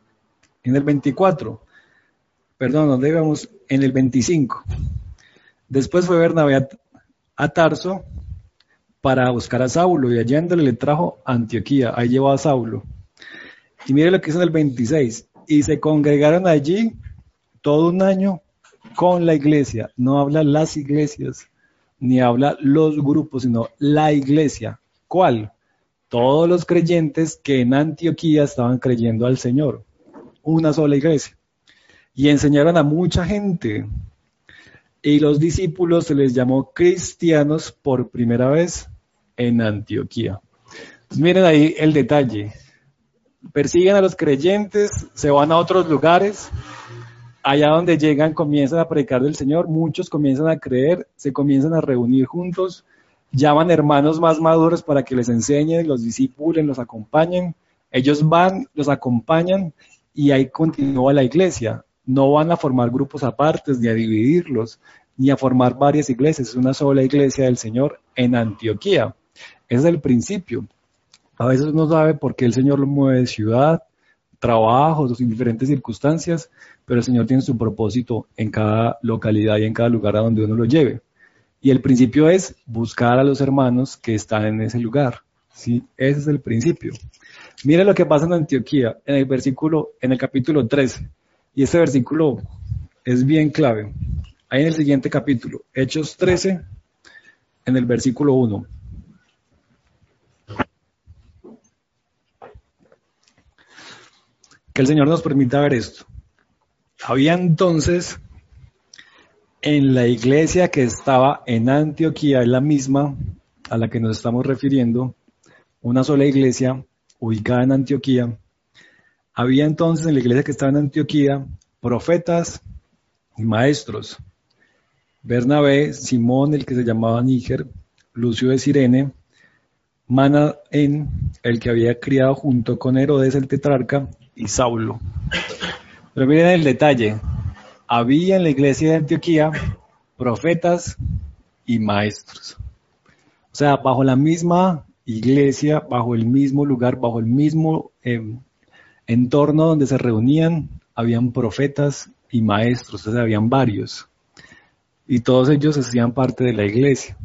En el veinticuatro, perdón, ¿dónde íbamos? En el veinticinco. Después fue Bernabé a a Tarso para buscar a Saulo, y hallándole le trajo a Antioquía. Ahí llevó a Saulo. Y mire lo que dice en el veintiséis. Y se congregaron allí todo un año con la iglesia. No habla las iglesias, ni habla los grupos, sino la iglesia. ¿Cuál? Todos los creyentes que en Antioquía estaban creyendo al Señor. Una sola iglesia. Y enseñaron a mucha gente. Y los discípulos se les llamó cristianos por primera vez en Antioquía. Entonces, miren ahí el detalle. Persiguen a los creyentes, se van a otros lugares, allá donde llegan comienzan a predicar del Señor, muchos comienzan a creer, se comienzan a reunir juntos, llaman hermanos más maduros para que les enseñen, los discípulen, los acompañen. Ellos van, los acompañan y ahí continúa la iglesia. No van a formar grupos apartes, ni a dividirlos, ni a formar varias iglesias. Es una sola iglesia del Señor en Antioquía. Ese es el principio. A veces uno sabe por qué el Señor lo mueve de ciudad, trabajos, diferentes circunstancias, pero el Señor tiene su propósito en cada localidad y en cada lugar a donde uno lo lleve. Y el principio es buscar a los hermanos que están en ese lugar, ¿sí? Ese es el principio. Mira lo que pasa en Antioquía, en el versículo, en el capítulo trece. Y este versículo es bien clave. Ahí en el siguiente capítulo, Hechos trece, en el versículo uno. Que el Señor nos permita ver esto. Había entonces en la iglesia que estaba en Antioquía, es la misma a la que nos estamos refiriendo, una sola iglesia ubicada en Antioquía. Había entonces en la iglesia que estaba en Antioquía profetas y maestros. Bernabé, Simón, el que se llamaba Níger, Lucio de Cirene, Manaén, el que había criado junto con Herodes el tetrarca, y Saulo. Pero miren el detalle. Había en la iglesia de Antioquía profetas y maestros. O sea, bajo la misma iglesia, bajo el mismo lugar, bajo el mismo eh, entorno donde se reunían, habían profetas y maestros, o sea, habían varios. Y todos ellos hacían parte de la iglesia.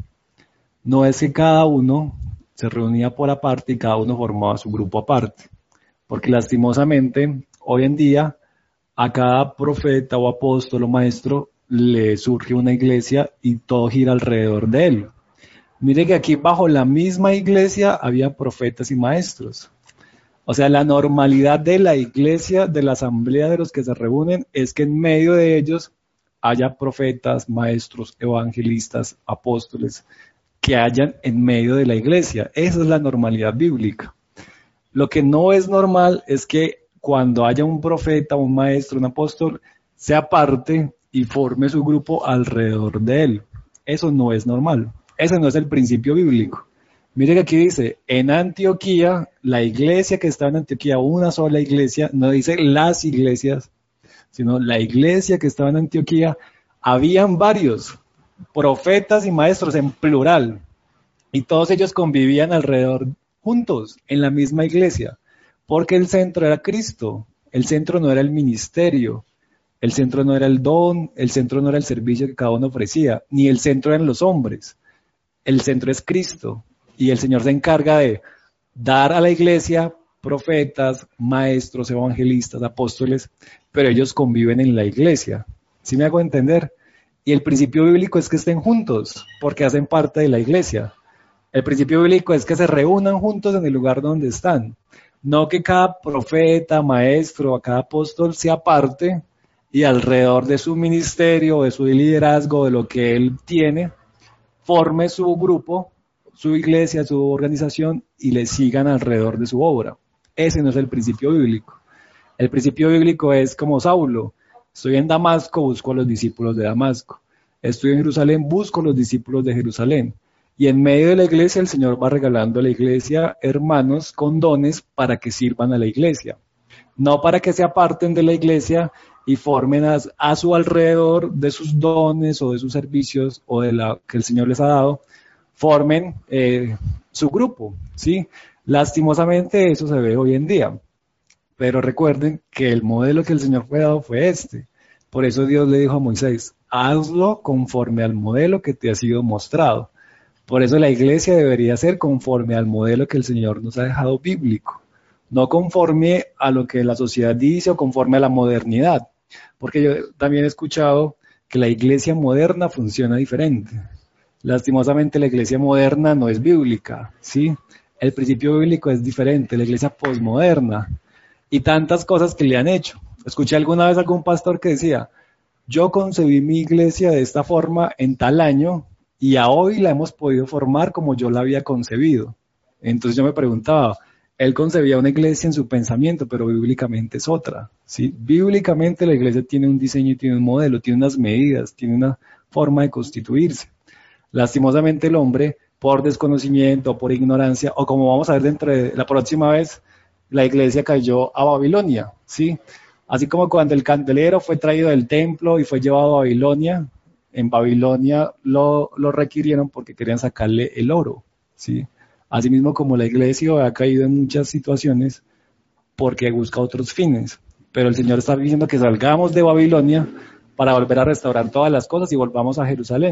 No es que cada uno se reunía por aparte y cada uno formaba su grupo aparte. Porque lastimosamente, hoy en día, a cada profeta o apóstol o maestro le surge una iglesia y todo gira alrededor de él. Mire que aquí bajo la misma iglesia había profetas y maestros. O sea, la normalidad de la iglesia, de la asamblea de los que se reúnen, es que en medio de ellos haya profetas, maestros, evangelistas, apóstoles, que hayan en medio de la iglesia. Esa es la normalidad bíblica. Lo que no es normal es que cuando haya un profeta, un maestro, un apóstol, se aparte y forme su grupo alrededor de él. Eso no es normal. Ese no es el principio bíblico. Mire que aquí dice, en Antioquía, la iglesia que estaba en Antioquía, una sola iglesia, no dice las iglesias, sino la iglesia que estaba en Antioquía, habían varios profetas y maestros en plural, y todos ellos convivían alrededor juntos, en la misma iglesia, porque el centro era Cristo, el centro no era el ministerio, el centro no era el don, el centro no era el servicio que cada uno ofrecía, ni el centro eran los hombres, el centro es Cristo, y el Señor se encarga de dar a la iglesia profetas, maestros, evangelistas, apóstoles, pero ellos conviven en la iglesia, ¿sí me hago entender? Y el principio bíblico es que estén juntos, porque hacen parte de la iglesia. El principio bíblico es que se reúnan juntos en el lugar donde están. No que cada profeta, maestro, o cada apóstol se aparte y alrededor de su ministerio, de su liderazgo, de lo que él tiene, forme su grupo, su iglesia, su organización y le sigan alrededor de su obra. Ese no es el principio bíblico. El principio bíblico es como Saulo. Estoy en Damasco, busco a los discípulos de Damasco. Estoy en Jerusalén, busco a los discípulos de Jerusalén. Y en medio de la iglesia el Señor va regalando a la iglesia hermanos con dones para que sirvan a la iglesia. No para que se aparten de la iglesia y formen a, a su alrededor de sus dones o de sus servicios o de la que el Señor les ha dado, formen eh, su grupo, ¿sí? Lastimosamente eso se ve hoy en día. Pero recuerden que el modelo que el Señor fue dado fue este. Por eso Dios le dijo a Moisés, hazlo conforme al modelo que te ha sido mostrado. Por eso la iglesia debería ser conforme al modelo que el Señor nos ha dejado bíblico, no conforme a lo que la sociedad dice o conforme a la modernidad, porque yo también he escuchado que la iglesia moderna funciona diferente. Lastimosamente la iglesia moderna no es bíblica, ¿sí? El principio bíblico es diferente, la iglesia posmoderna y tantas cosas que le han hecho. Escuché alguna vez a algún pastor que decía, yo concebí mi iglesia de esta forma en tal año, y a hoy la hemos podido formar como yo la había concebido. Entonces yo me preguntaba, él concebía una iglesia en su pensamiento, pero bíblicamente es otra, ¿sí? Bíblicamente la iglesia tiene un diseño y tiene un modelo, tiene unas medidas, tiene una forma de constituirse. Lastimosamente el hombre, por desconocimiento, por ignorancia, o como vamos a ver dentro de la próxima vez, la iglesia cayó a Babilonia, ¿sí? Así como cuando el candelero fue traído del templo y fue llevado a Babilonia, en Babilonia lo, lo requirieron porque querían sacarle el oro, ¿sí? Asimismo como la iglesia ha caído en muchas situaciones porque busca otros fines, pero el Señor está diciendo que salgamos de Babilonia para volver a restaurar todas las cosas y volvamos a Jerusalén.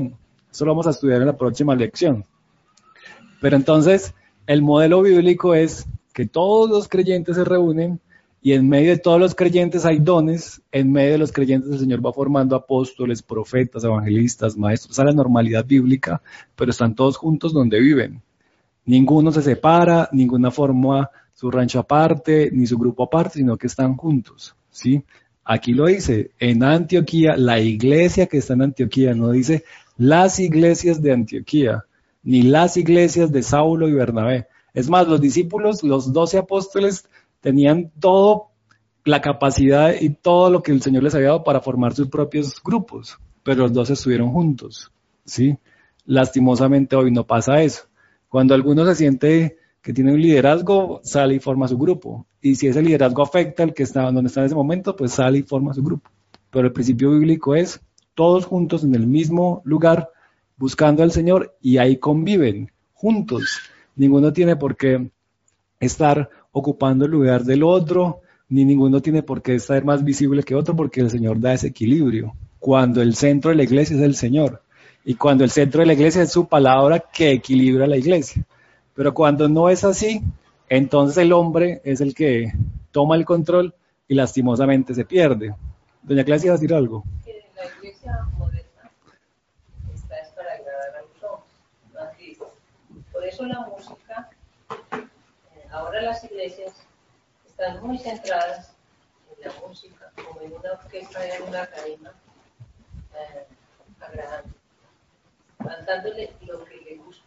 Eso lo vamos a estudiar en la próxima lección. Pero entonces, el modelo bíblico es que todos los creyentes se reúnen y en medio de todos los creyentes hay dones, en medio de los creyentes el Señor va formando apóstoles, profetas, evangelistas, maestros, esa es la normalidad bíblica, pero están todos juntos donde viven. Ninguno se separa, ninguna forma su rancho aparte, ni su grupo aparte, sino que están juntos, ¿sí? Aquí lo dice, en Antioquía, la iglesia que está en Antioquía, no dice las iglesias de Antioquía, ni las iglesias de Saulo y Bernabé. Es más, los discípulos, los doce apóstoles, tenían todo, la capacidad y todo lo que el Señor les había dado para formar sus propios grupos, pero los doce estuvieron juntos, ¿sí? Lastimosamente hoy no pasa eso. Cuando alguno se siente que tiene un liderazgo, sale y forma su grupo. Y si ese liderazgo afecta al que está donde está en ese momento, pues sale y forma su grupo. Pero el principio bíblico es todos juntos en el mismo lugar, buscando al Señor, y ahí conviven, juntos. Ninguno tiene por qué estar ocupando el lugar del otro, ni ninguno tiene por qué estar más visible que otro, porque el Señor da ese equilibrio. Cuando el centro de la iglesia es el Señor, y cuando el centro de la iglesia es su palabra que equilibra la iglesia. Pero cuando no es así, entonces el hombre es el que toma el control y lastimosamente se pierde. Doña Claudia, ¿iba a decir algo? Que la iglesia moderna está es para agradar a los hombres, no a Cristo. Por eso la música, eh, ahora las iglesias están muy centradas en la música, como en una orquesta de una academia, eh, agradando, cantándole lo que le gusta,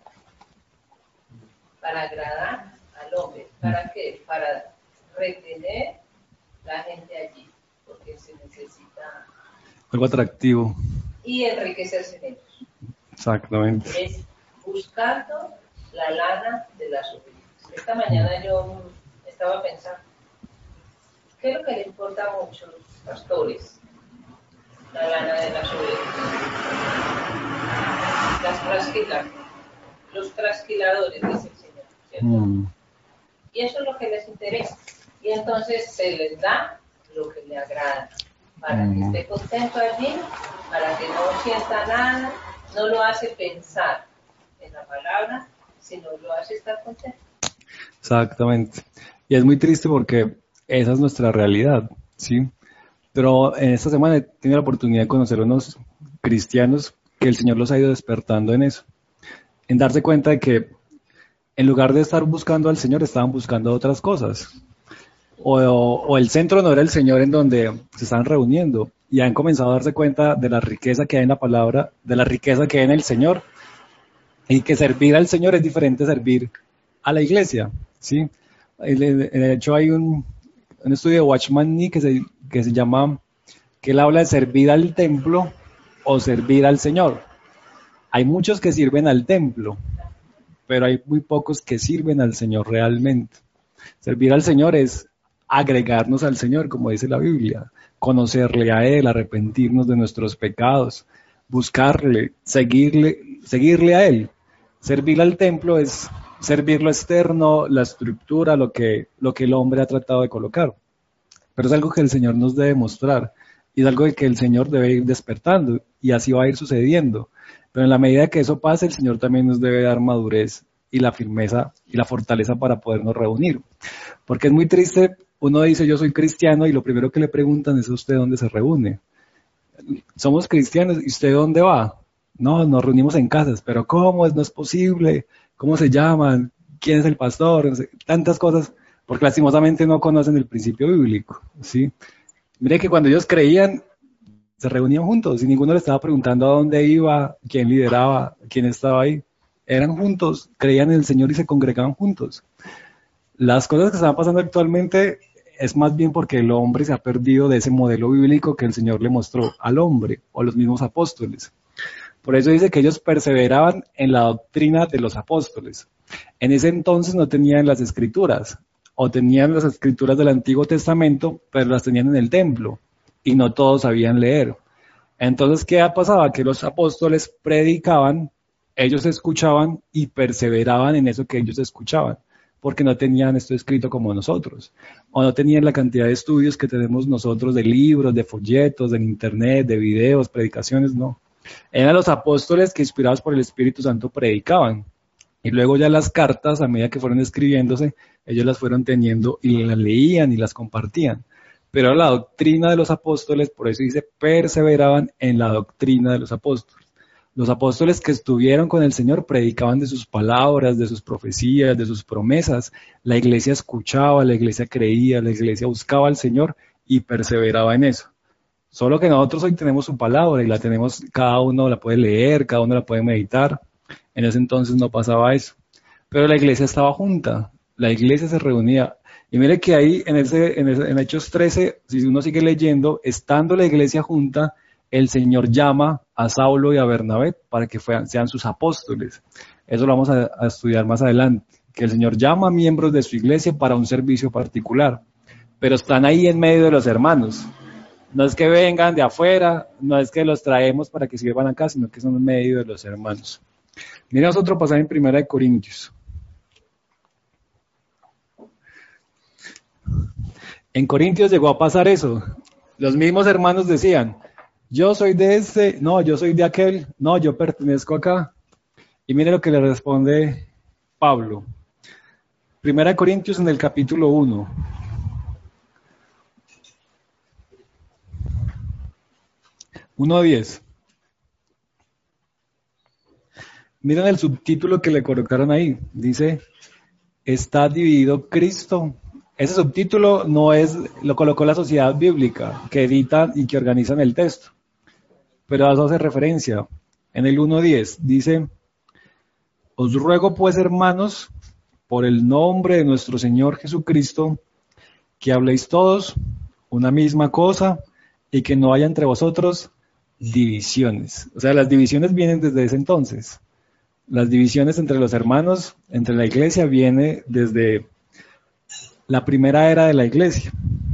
para agradar al hombre. ¿Para qué? Para retener la gente allí, porque se necesita Algo atractivo. y enriquecerse en ellos. Exactamente. Es buscando la lana de las ovejas. Esta mañana yo estaba pensando, ¿qué es lo que le importa mucho a los pastores? La lana de las ovejas. Las trasquilan, los trasquiladores, dice el Señor, ¿cierto? Mm. Y eso es lo que les interesa. Y entonces se les da lo que le agrada, para que esté contento allí, para que no sienta nada, no lo hace pensar en la palabra, sino lo hace estar contento. Exactamente. Y es muy triste porque esa es nuestra realidad, ¿sí? Pero en esta semana he tenido la oportunidad de conocer a unos cristianos que el Señor los ha ido despertando en eso, en darse cuenta de que en lugar de estar buscando al Señor, estaban buscando otras cosas. O, o, o el centro no era el Señor en donde se estaban reuniendo, y han comenzado a darse cuenta de la riqueza que hay en la palabra, de la riqueza que hay en el Señor, y que servir al Señor es diferente a servir a la iglesia, ¿sí? De hecho hay un, un estudio de Watchman Nee que se, que se llama, que él habla de servir al templo o servir al Señor. Hay muchos que sirven al templo, pero hay muy pocos que sirven al Señor realmente. Servir al Señor es agregarnos al Señor, como dice la Biblia, conocerle a Él, arrepentirnos de nuestros pecados, buscarle, seguirle, seguirle a Él. Servir al templo es servir lo externo, la estructura, lo que, lo que el hombre ha tratado de colocar. Pero es algo que el Señor nos debe mostrar, y es algo que el Señor debe ir despertando, y así va a ir sucediendo. Pero en la medida que eso pase, el Señor también nos debe dar madurez y la firmeza y la fortaleza para podernos reunir. Porque es muy triste, uno dice yo soy cristiano y lo primero que le preguntan es a usted dónde se reúne. Somos cristianos, ¿y usted dónde va? No, nos reunimos en casas, pero ¿cómo? No es posible. ¿Cómo se llaman? ¿Quién es el pastor? No sé, tantas cosas, porque lastimosamente no conocen el principio bíblico, ¿sí? Mire que cuando ellos creían, se reunían juntos y ninguno le estaba preguntando a dónde iba, quién lideraba, quién estaba ahí. Eran juntos, creían en el Señor y se congregaban juntos. Las cosas que están pasando actualmente es más bien porque el hombre se ha perdido de ese modelo bíblico que el Señor le mostró al hombre o a los mismos apóstoles. Por eso dice que ellos perseveraban en la doctrina de los apóstoles. En ese entonces no tenían las escrituras, o tenían las escrituras del Antiguo Testamento, pero las tenían en el templo, y no todos sabían leer. Entonces, ¿qué pasaba? Que los apóstoles predicaban, ellos escuchaban y perseveraban en eso que ellos escuchaban, porque no tenían esto escrito como nosotros, o no tenían la cantidad de estudios que tenemos nosotros, de libros, de folletos, de internet, de videos, predicaciones, no. Eran los apóstoles que, inspirados por el Espíritu Santo, predicaban. Y luego ya las cartas, a medida que fueron escribiéndose, ellos las fueron teniendo y las leían y las compartían. Pero la doctrina de los apóstoles, por eso dice, perseveraban en la doctrina de los apóstoles. Los apóstoles que estuvieron con el Señor predicaban de sus palabras, de sus profecías, de sus promesas. La iglesia escuchaba, la iglesia creía, la iglesia buscaba al Señor y perseveraba en eso. Solo que nosotros hoy tenemos su palabra y la tenemos, cada uno la puede leer, cada uno la puede meditar. En ese entonces no pasaba eso. Pero la iglesia estaba junta, la iglesia se reunía. Y mire que ahí en, ese, en, ese, en Hechos trece, si uno sigue leyendo, estando la iglesia junta, el Señor llama a Saulo y a Bernabé para que fueran, sean sus apóstoles. Eso lo vamos a, a estudiar más adelante. Que el Señor llama a miembros de su iglesia para un servicio particular. Pero están ahí en medio de los hermanos. No es que vengan de afuera, no es que los traemos para que sirvan acá, sino que son en medio de los hermanos. Miramos otro pasaje en Primera de Corintios. En Corintios llegó a pasar eso. Los mismos hermanos decían, yo soy de este, no, yo soy de aquel, no, yo pertenezco acá. Y mire lo que le responde Pablo. Primera de Corintios en el capítulo uno. uno a diez. Miren el subtítulo que le colocaron ahí. Dice, está dividido Cristo. Ese subtítulo no es, lo colocó la Sociedad Bíblica, que editan y que organizan el texto. Pero a eso hace referencia. En el uno diez dice, os ruego pues, hermanos, por el nombre de nuestro Señor Jesucristo, que habléis todos una misma cosa y que no haya entre vosotros divisiones. O sea, las divisiones vienen desde ese entonces. Las divisiones entre los hermanos, entre la iglesia, viene desde la primera era de la iglesia.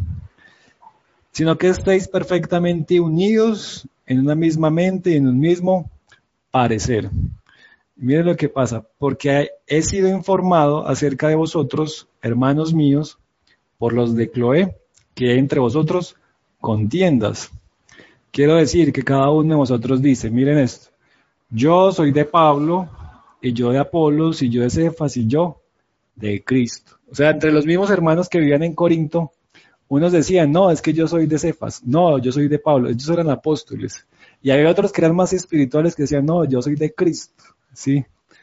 Sino que estéis perfectamente unidos en una misma mente y en un mismo parecer. Miren lo que pasa, porque he sido informado acerca de vosotros, hermanos míos, por los de Cloé, que hay entre vosotros contiendas. Quiero decir que cada uno de vosotros dice, miren esto, yo soy de Pablo, y yo de Apolos, y yo de Cefas, y yo de Cristo. O sea, entre los mismos hermanos que vivían en Corinto, unos decían, no, es que yo soy de Cefas, no, yo soy de Pablo, ellos eran apóstoles. Y había otros que eran más espirituales que decían, no, yo soy de Cristo, ¿sí?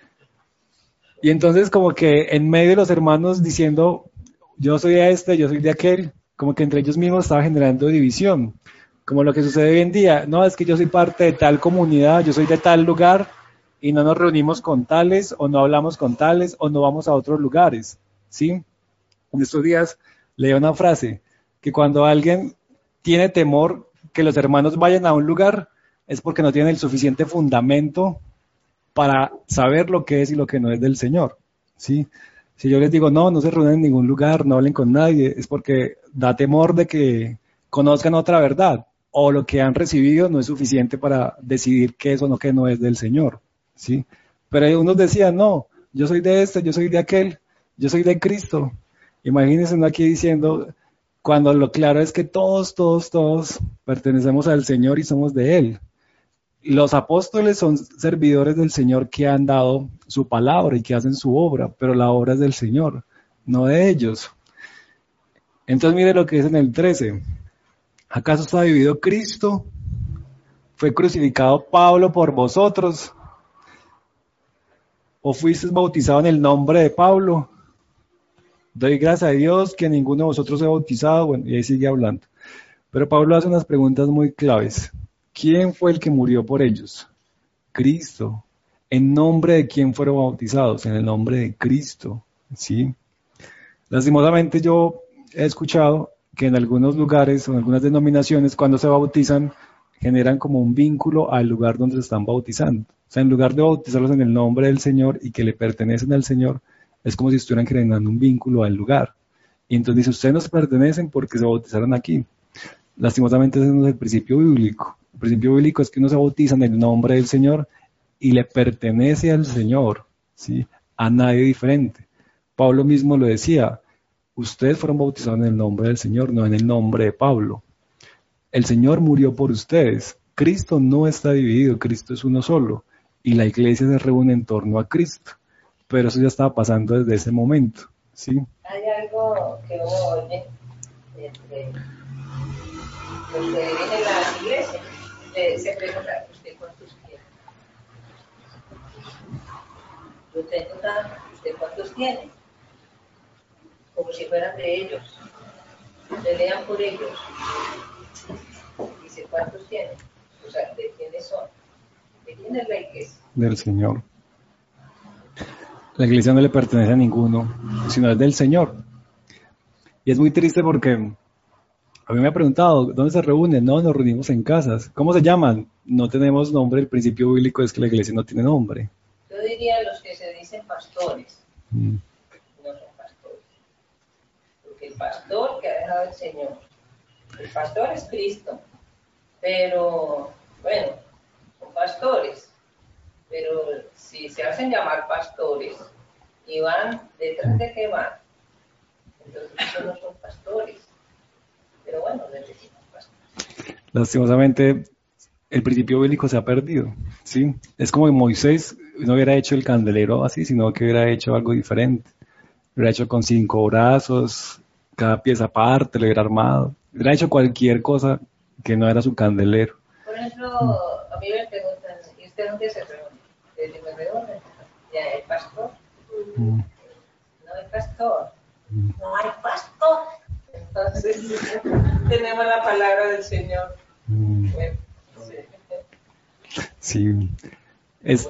Y entonces como que en medio de los hermanos diciendo, yo soy de este, yo soy de aquel, como que entre ellos mismos estaba generando división. Como lo que sucede hoy en día, no, es que yo soy parte de tal comunidad, yo soy de tal lugar, y no nos reunimos con tales, o no hablamos con tales, o no vamos a otros lugares, ¿sí? En estos días leí una frase, que cuando alguien tiene temor que los hermanos vayan a un lugar, es porque no tienen el suficiente fundamento para saber lo que es y lo que no es del Señor, ¿sí? Si yo les digo, no, no se reúnen en ningún lugar, no hablen con nadie, es porque da temor de que conozcan otra verdad, o lo que han recibido no es suficiente para decidir qué es o no qué no es del Señor, ¿sí? Pero unos decían, no, yo soy de este, yo soy de aquel, yo soy de Cristo. Imagínense uno aquí diciendo, cuando lo claro es que todos, todos, todos pertenecemos al Señor y somos de Él. Los apóstoles son servidores del Señor que han dado su palabra y que hacen su obra, pero la obra es del Señor, no de ellos. Entonces mire lo que dice en el trece. ¿Acaso está dividido Cristo? ¿Fue crucificado Pablo por vosotros? ¿O fuisteis bautizados en el nombre de Pablo? Doy gracias a Dios que ninguno de vosotros se ha bautizado. Bueno, y ahí sigue hablando. Pero Pablo hace unas preguntas muy claves. ¿Quién fue el que murió por ellos? Cristo. ¿En nombre de quién fueron bautizados? En el nombre de Cristo. ¿Sí? Lastimosamente yo he escuchado que en algunos lugares o en algunas denominaciones cuando se bautizan generan como un vínculo al lugar donde se están bautizando. O sea, en lugar de bautizarlos en el nombre del Señor y que le pertenecen al Señor, es como si estuvieran generando un vínculo al lugar. Y entonces dice, ustedes nos pertenecen porque se bautizaron aquí. Lastimosamente ese no es el principio bíblico. El principio bíblico es que uno se bautiza en el nombre del Señor y le pertenece al Señor, ¿sí? A nadie diferente. Pablo mismo lo decía, ustedes fueron bautizados en el nombre del Señor, no en el nombre de Pablo. El Señor murió por ustedes, Cristo no está dividido, Cristo es uno solo, y la iglesia se reúne en torno a Cristo, pero eso ya estaba pasando desde ese momento, ¿sí? Hay algo que uno oye entre los que viven en las iglesias, eh, se pregunta, ¿usted cuántos tiene? Yo tengo tanto, ¿usted cuántos tiene? Como si fueran de ellos, pelean por ellos. Dice, ¿cuántos tienen? O sea, ¿de quiénes son? ¿De quién es la iglesia? Del Señor. La iglesia no le pertenece a ninguno, sino es del Señor. Y es muy triste porque a mí me ha preguntado, ¿dónde se reúnen? No, nos reunimos en casas. ¿Cómo se llaman? No tenemos nombre, el principio bíblico es que la iglesia no tiene nombre. Yo diría los que se dicen pastores, mm. no son pastores. Porque el pastor que ha dejado el Señor, el pastor es Cristo, pero bueno, son pastores. Pero si se hacen llamar pastores y van, ¿detrás de qué van? Entonces esos no son pastores. Pero bueno, les decimos pastores. Lastimosamente, el principio bíblico se ha perdido, ¿sí? Es como que Moisés no hubiera hecho el candelero así, sino que hubiera hecho algo diferente. Lo hubiera hecho con cinco brazos, cada pieza aparte, lo hubiera armado. Hubiera hecho cualquier cosa que no era su candelero. Por ejemplo, a mí me preguntan, ¿y usted dónde se reúne? Yo me reúne. ¿Ya hay pastor? Mm. No hay pastor. Mm. No hay pastor. Entonces, tenemos la palabra del Señor. Mm. Bueno, sí. Sí. Es,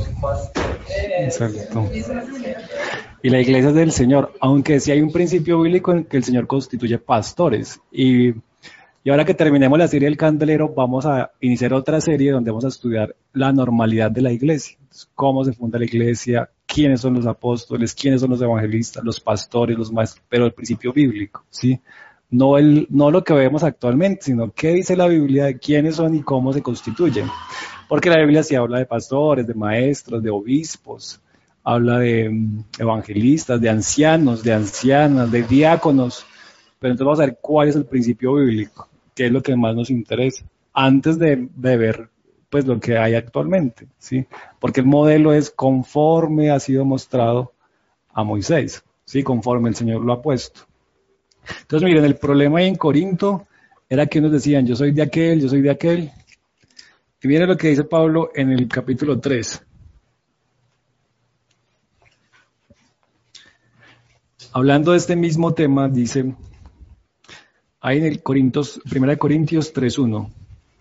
exacto. Y la iglesia es del Señor, aunque sí hay un principio bíblico en que el Señor constituye pastores. Y, y ahora que terminemos la serie del candelero, vamos a iniciar otra serie donde vamos a estudiar la normalidad de la iglesia. Cómo se funda la iglesia, quiénes son los apóstoles, quiénes son los evangelistas, los pastores, los maestros, pero el principio bíblico, ¿sí? No, el, no lo que vemos actualmente, sino qué dice la Biblia de quiénes son y cómo se constituyen. Porque la Biblia sí habla de pastores, de maestros, de obispos, habla de um, evangelistas, de ancianos, de ancianas, de diáconos, pero entonces vamos a ver cuál es el principio bíblico, qué es lo que más nos interesa, antes de, de ver pues lo que hay actualmente, ¿sí? Porque el modelo es conforme ha sido mostrado a Moisés, ¿sí? Conforme el Señor lo ha puesto. Entonces miren, el problema ahí en Corinto era que unos decían, yo soy de aquel, yo soy de aquel. Y miren lo que dice Pablo en el capítulo tres. Hablando de este mismo tema, dice, ahí en el Corintios, primera de Corintios tres uno.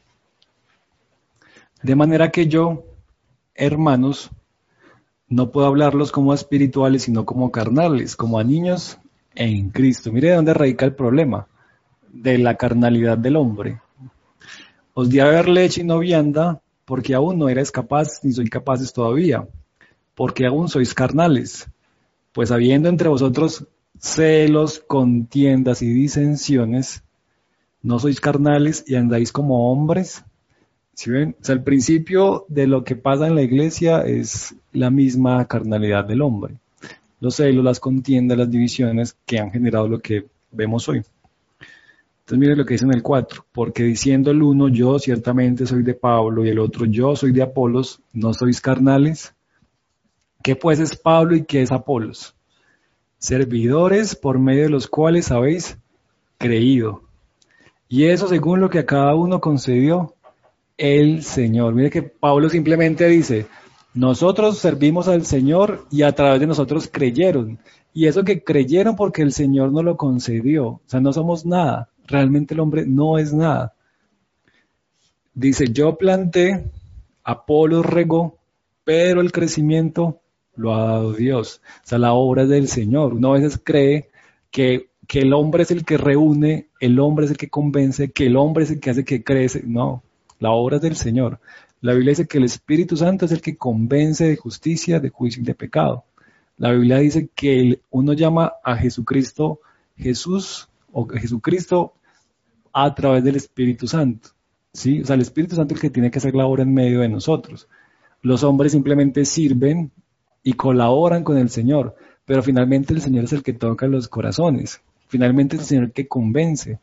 De manera que yo, hermanos, no puedo hablarlos como a espirituales, sino como carnales, como a niños en Cristo. Mire de dónde radica el problema, de la carnalidad del hombre. Os di a beber leche y no vianda, porque aún no erais capaces, ni sois capaces todavía, porque aún sois carnales. Pues habiendo entre vosotros celos, contiendas y disensiones, ¿no sois carnales y andáis como hombres? ¿Sí ven? O sea, el principio de lo que pasa en la iglesia es la misma carnalidad del hombre. Los celos, las contiendas, las divisiones que han generado lo que vemos hoy. Entonces miren lo que dice en el cuatro, porque diciendo el uno, yo ciertamente soy de Pablo, y el otro, yo soy de Apolos, ¿no sois carnales? ¿Qué pues es Pablo y qué es Apolos? Servidores por medio de los cuales habéis creído. Y eso según lo que a cada uno concedió el Señor. Mire que Pablo simplemente dice, nosotros servimos al Señor y a través de nosotros creyeron. Y eso que creyeron porque el Señor nos lo concedió. O sea, no somos nada. Realmente el hombre no es nada. Dice, yo planté, Apolos regó, pero el crecimiento lo ha dado Dios. O sea, la obra es del Señor. Uno a veces cree que, que el hombre es el que reúne, el hombre es el que convence, que el hombre es el que hace que crece. No, la obra es del Señor. La Biblia dice que el Espíritu Santo es el que convence de justicia, de juicio y de pecado. La Biblia dice que el, uno llama a Jesucristo Jesús o Jesucristo a través del Espíritu Santo, ¿sí? O sea, el Espíritu Santo es el que tiene que hacer la obra en medio de nosotros. Los hombres simplemente sirven y colaboran con el Señor, pero finalmente el Señor es el que toca los corazones. Finalmente es el Señor que convence.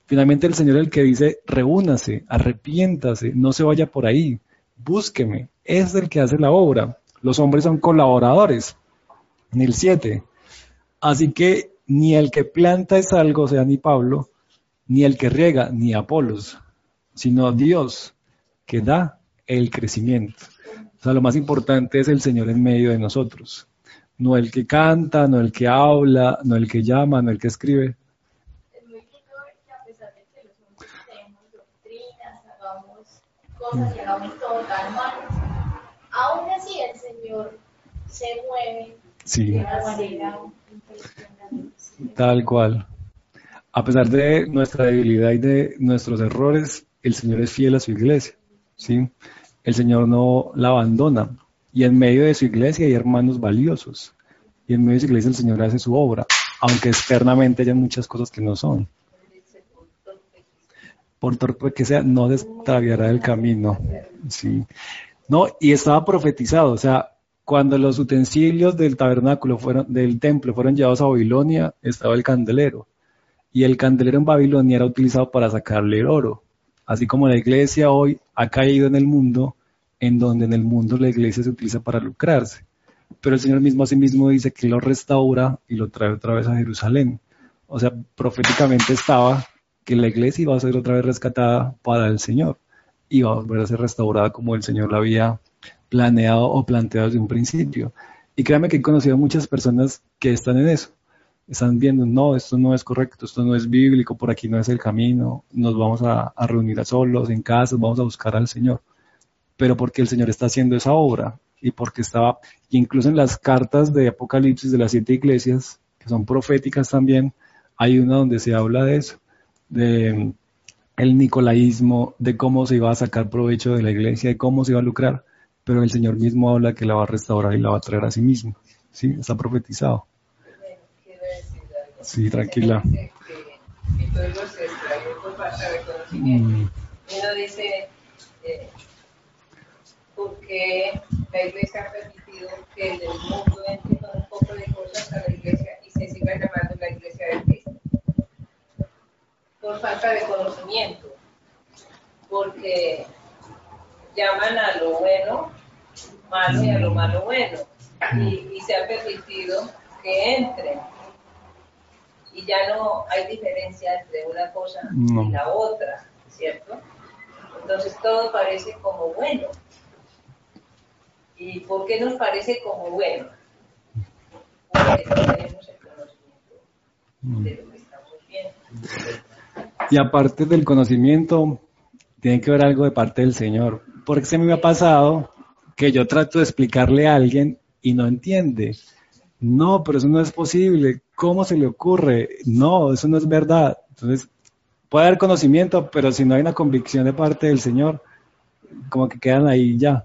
Finalmente el Señor es el que dice, reúnase, arrepiéntase, no se vaya por ahí, búsqueme. Es el que hace la obra. Los hombres son colaboradores. En el siete. Así que ni el que planta es algo, o sea, ni Pablo, ni el que riega, ni Apolos, sino Dios que da el crecimiento. O sea, lo más importante es el Señor en medio de nosotros. No el que canta, no el que habla, no el que llama, no el que escribe. Es muy lindo ver que a pesar de que los hombres tenemos doctrinas, hagamos cosas y hagamos todo tan mal, aún así el Señor se mueve Sí, de una manera impresionante. tal cual. A pesar de nuestra debilidad y de nuestros errores, el Señor es fiel a su iglesia, ¿sí? El Señor no la abandona. Y en medio de su iglesia hay hermanos valiosos. Y en medio de su iglesia el Señor hace su obra, aunque externamente haya muchas cosas que no son. Por torpe que sea, no se extraviará del camino. Sí. No, y estaba profetizado, o sea, cuando los utensilios del tabernáculo fueron, del templo fueron llevados a Babilonia, estaba el candelero. Y el candelero en Babilonia era utilizado para sacarle el oro. Así como la iglesia hoy ha caído en el mundo, en donde en el mundo la iglesia se utiliza para lucrarse. Pero el Señor mismo asimismo dice que lo restaura y lo trae otra vez a Jerusalén. O sea, proféticamente estaba que la iglesia iba a ser otra vez rescatada para el Señor. Iba a volver a ser restaurada como el Señor la había planeado o planteado desde un principio. Y créanme que he conocido a muchas personas que están en eso. Están viendo, no, esto no es correcto, esto no es bíblico, por aquí no es el camino, nos vamos a, a reunir a solos, en casa, vamos a buscar al Señor. Pero porque el Señor está haciendo esa obra, y porque estaba, incluso en las cartas de Apocalipsis de las siete iglesias, que son proféticas también, hay una donde se habla de eso, de el nicolaísmo, de cómo se iba a sacar provecho de la iglesia, de cómo se iba a lucrar, pero el Señor mismo habla que la va a restaurar y la va a traer a sí mismo, ¿sí? Está profetizado. Sí, tranquila. Que mi pueblo se extravió por falta de conocimiento. Mm. Uno dice, eh, porque la iglesia ha permitido que el mundo entre con un poco de cosas a la iglesia y se siga llamando la iglesia de Cristo. Por falta de conocimiento. Porque llaman a lo bueno malo y a lo malo bueno. Y, y se ha permitido que entren. Y ya no hay diferencia entre una cosa No. y la otra, ¿cierto? Entonces todo parece como bueno. ¿Y por qué nos parece como bueno? Porque no tenemos el conocimiento de lo que estamos viendo. Y aparte del conocimiento, tiene que ver algo de parte del Señor. Porque se me ha pasado que yo trato de explicarle a alguien y no entiende. No, pero eso no es posible. ¿Cómo se le ocurre? No, eso no es verdad. Entonces, puede haber conocimiento, pero si no hay una convicción de parte del Señor, como que quedan ahí ya.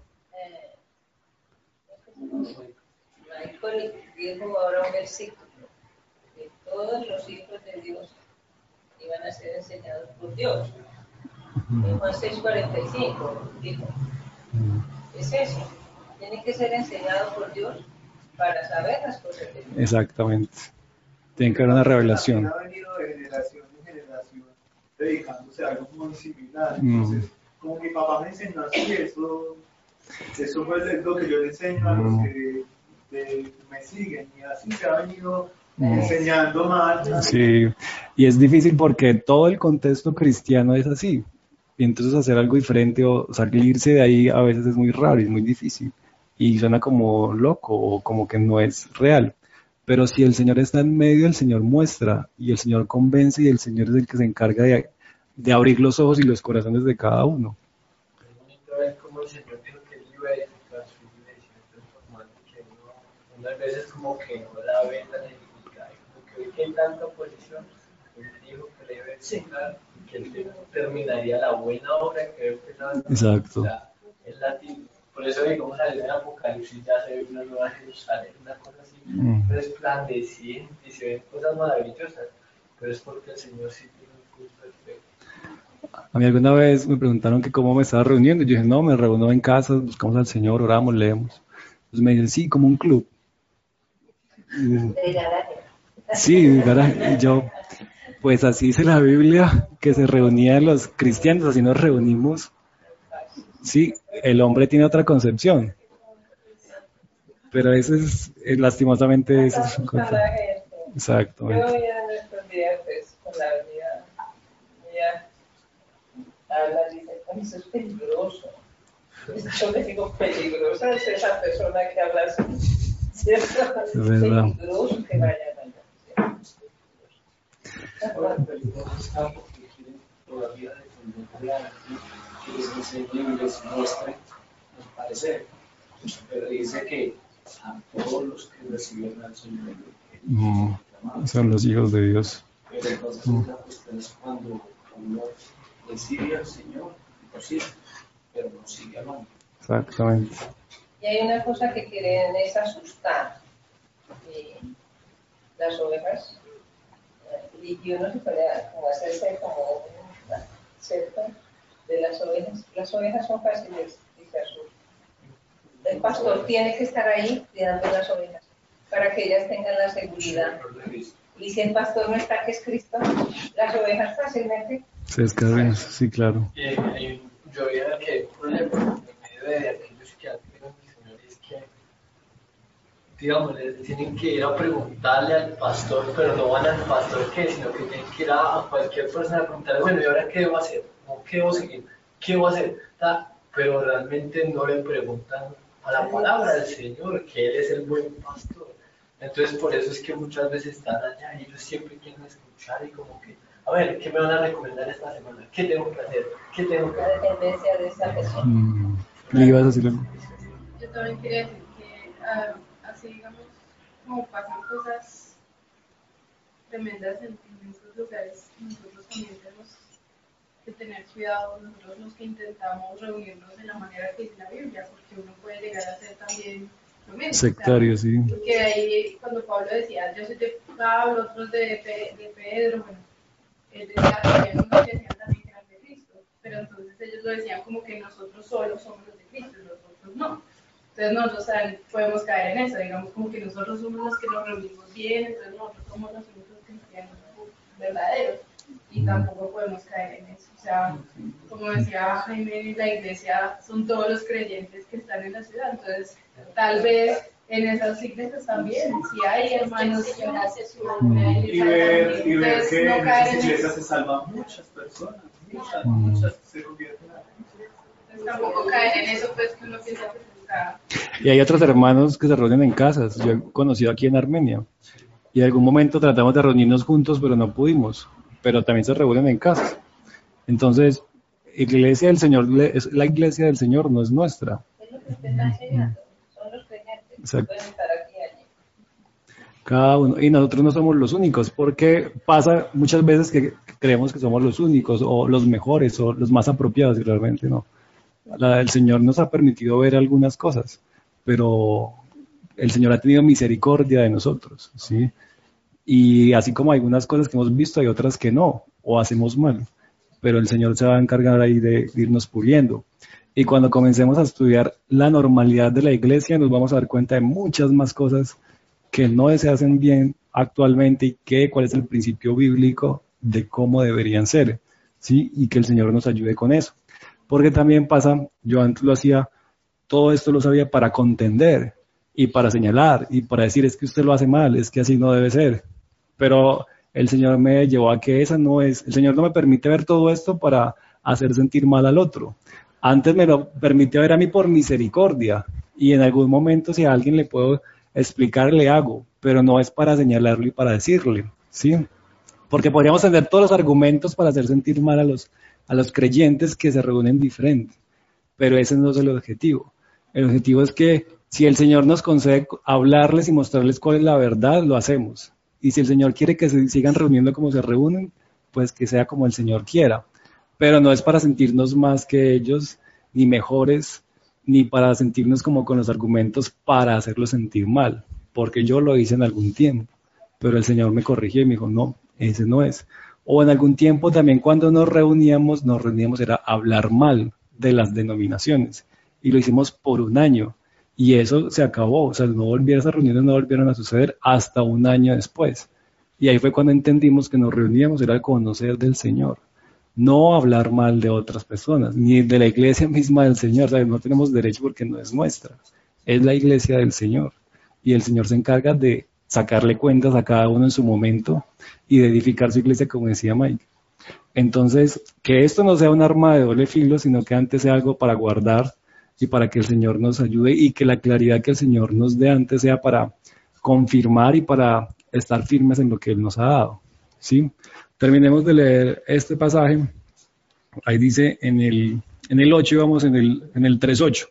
Ahí dijo ahora un versículo, que todos los hijos de Dios iban a ser enseñados por Dios. En Juan seis cuarenta y cinco dijo, es eso, tienen que ser enseñados por Dios para saber las cosas de Dios. Exactamente. Tiene que haber una revelación. Ha venido de generación en generación dedicándose a algo muy similar. Entonces, mm. como mi papá me enseñó así, eso, eso fue lo que yo le enseño a los que de, me siguen. Y así se ha venido mm. enseñando mal. Sí, y es difícil porque todo el contexto cristiano es así. Y entonces hacer algo diferente o salirse de ahí a veces es muy raro y es muy difícil. Y suena como loco o como que no es real. Pero si el Señor está en medio, el Señor muestra y el Señor convence y el Señor es el que se encarga de, de abrir los ojos y los corazones de cada uno. Es bonito ver cómo el Señor dijo que él iba a edificar su iglesia, transformando que uno, unas veces como que no la ve tan edificada, como que hoy que hay tanta oposición, él dijo que le iba a edificar, que él terminaría la buena obra que él empezaba. Exacto. O sea, es latino. Por eso, digamos, a veces en Apocalipsis ya se ve una nueva Jerusalén, una cosa así, mm. resplandeciente y se ven cosas maravillosas, pero es porque el Señor sí tiene un culto perfecto. A mí alguna vez me preguntaron que cómo me estaba reuniendo, y yo dije, no, me reúno en casa, buscamos al Señor, oramos, leemos. Entonces me dicen, sí, como un club. De garaje. Sí, de garaje. Y yo, Pues así dice la Biblia, que se reunían los cristianos, así nos reunimos. Sí, el hombre tiene otra concepción. Pero eso es, eh, lastimosamente, eso es un concepto. Exactamente. Yo ya en estos días, pues, con la vida, ya habla, dice, eso es peligroso. Yo le digo, peligrosa es esa persona que habla así, ¿cierto? Es peligroso que vayan allá. Ahora, peligroso está porque quieren todavía defender que les enseñe y les muestre los pareceres. Pero dice que a todos los que reciben al Señor, Mm, son los hijos de Dios. pero entonces mm. la cuestión es cuando uno recibe al Señor, pues sí, pero no sigue al hombre. Exactamente. Y hay una cosa que quieren es asustar eh, las ovejas, eh, y uno se puede como hacerse como cerca de las ovejas. Las ovejas son fáciles y se asustan. El pastor tiene que estar ahí cuidando las ovejas para que ellas tengan la seguridad. Y si el pastor no está, que es Cristo, las ovejas fácilmente se descargan, sí, claro. Y, y yo veía que, por ejemplo, en medio de aquellos que admiran al Señor, es que, digamos, les tienen que ir a preguntarle al pastor, pero no van al pastor qué, sino que tienen que ir a, a cualquier persona a preguntarle, bueno, ¿y ahora qué debo hacer? ¿O qué debo seguir? ¿Qué debo hacer? ¿Ta? Pero realmente no le preguntan a la palabra del Señor, que Él es el buen pastor. Entonces, por eso es que muchas veces están allá y ellos siempre quieren escuchar y como que, a ver, ¿qué me van a recomendar esta semana? ¿Qué tengo que hacer? ¿Qué tengo que la hacer? dependencia de esa persona. Mm. ¿Le ibas a decir algo? Yo también quería decir que uh, así, digamos, como pasan cosas tremendas en, en esos lugares, nosotros también tenemos que tener cuidado, nosotros los que intentamos reunirnos de la manera que dice la Biblia, porque uno puede llegar a ser también lo mismo. Sectario, o sea, sí. Porque ahí, cuando Pablo decía, yo soy de Pablo, otros de, de, de Pedro, bueno, él decía, había unos que decían también que eran de Cristo, pero entonces ellos lo decían como que nosotros solos somos los de Cristo y nosotros no. Entonces nosotros también podemos caer en eso, digamos como que nosotros somos los que nos reunimos bien, entonces nosotros somos los únicos cristianos verdaderos y tampoco podemos caer en eso. O sea, como decía Jaime, la iglesia son todos los creyentes que están en la ciudad, entonces tal vez en esas iglesias también, si hay hermanos que hacen su y ver, y ver que no en esas iglesias se salvan muchas personas, muchas, muchas se convierten a Entonces tampoco caer en eso, pues que uno piensa que está... Y hay otros hermanos que se reúnen en casas. Yo he conocido aquí en Armenia. Y en algún momento tratamos de reunirnos juntos, pero no pudimos. Pero también se reúnen en casas. Entonces, la iglesia del Señor es la iglesia del Señor, no es nuestra. Es lo que usted está enseñando, son los creyentes. Exacto. Pueden estar aquí y allí. Cada uno, y nosotros no somos los únicos, porque pasa muchas veces que creemos que somos los únicos, o los mejores, o los más apropiados, y realmente no. La, el Señor nos ha permitido ver algunas cosas, pero el Señor ha tenido misericordia de nosotros, ¿sí? Y así como hay algunas cosas que hemos visto, hay otras que no, o hacemos mal, pero el Señor se va a encargar ahí de, de irnos puliendo. Y cuando comencemos a estudiar la normalidad de la iglesia, nos vamos a dar cuenta de muchas más cosas que no se hacen bien actualmente y que cuál es el principio bíblico de cómo deberían ser, ¿sí? Y que el Señor nos ayude con eso. Porque también pasa, yo antes lo hacía, todo esto lo sabía para contender y para señalar y para decir, es que usted lo hace mal, es que así no debe ser. Pero el Señor me llevó a que esa no es, el Señor no me permite ver todo esto para hacer sentir mal al otro. Antes me lo permite ver a mí por misericordia, y en algún momento si a alguien le puedo explicar, le hago, pero no es para señalarlo y para decirle, ¿sí? Porque podríamos tener todos los argumentos para hacer sentir mal a los, a los creyentes que se reúnen diferente, pero ese no es el objetivo. El objetivo es que si el Señor nos concede hablarles y mostrarles cuál es la verdad, lo hacemos. Y si el Señor quiere que se sigan reuniendo como se reúnen, pues que sea como el Señor quiera. Pero no es para sentirnos más que ellos, ni mejores, ni para sentirnos como con los argumentos para hacerlos sentir mal, porque yo lo hice en algún tiempo, pero el Señor me corrigió y me dijo, no, ese no es. O en algún tiempo también cuando nos reuníamos, nos reuníamos era hablar mal de las denominaciones, y lo hicimos por un año, y eso se acabó, o sea, no volvieron, esas reuniones no volvieron a suceder hasta un año después. Y ahí fue cuando entendimos que nos reuníamos, era el conocer del Señor, no hablar mal de otras personas, ni de la iglesia misma del Señor, ¿sabes? No tenemos derecho porque no es nuestra, es la iglesia del Señor. Y el Señor se encarga de sacarle cuentas a cada uno en su momento y de edificar su iglesia, como decía Mike. Entonces, que esto no sea un arma de doble filo, sino que antes sea algo para guardar y para que el Señor nos ayude, y que la claridad que el Señor nos dé antes sea para confirmar y para estar firmes en lo que Él nos ha dado, ¿sí? Terminemos de leer este pasaje. Ahí dice en el, en el ocho, vamos en el, en el tres ocho.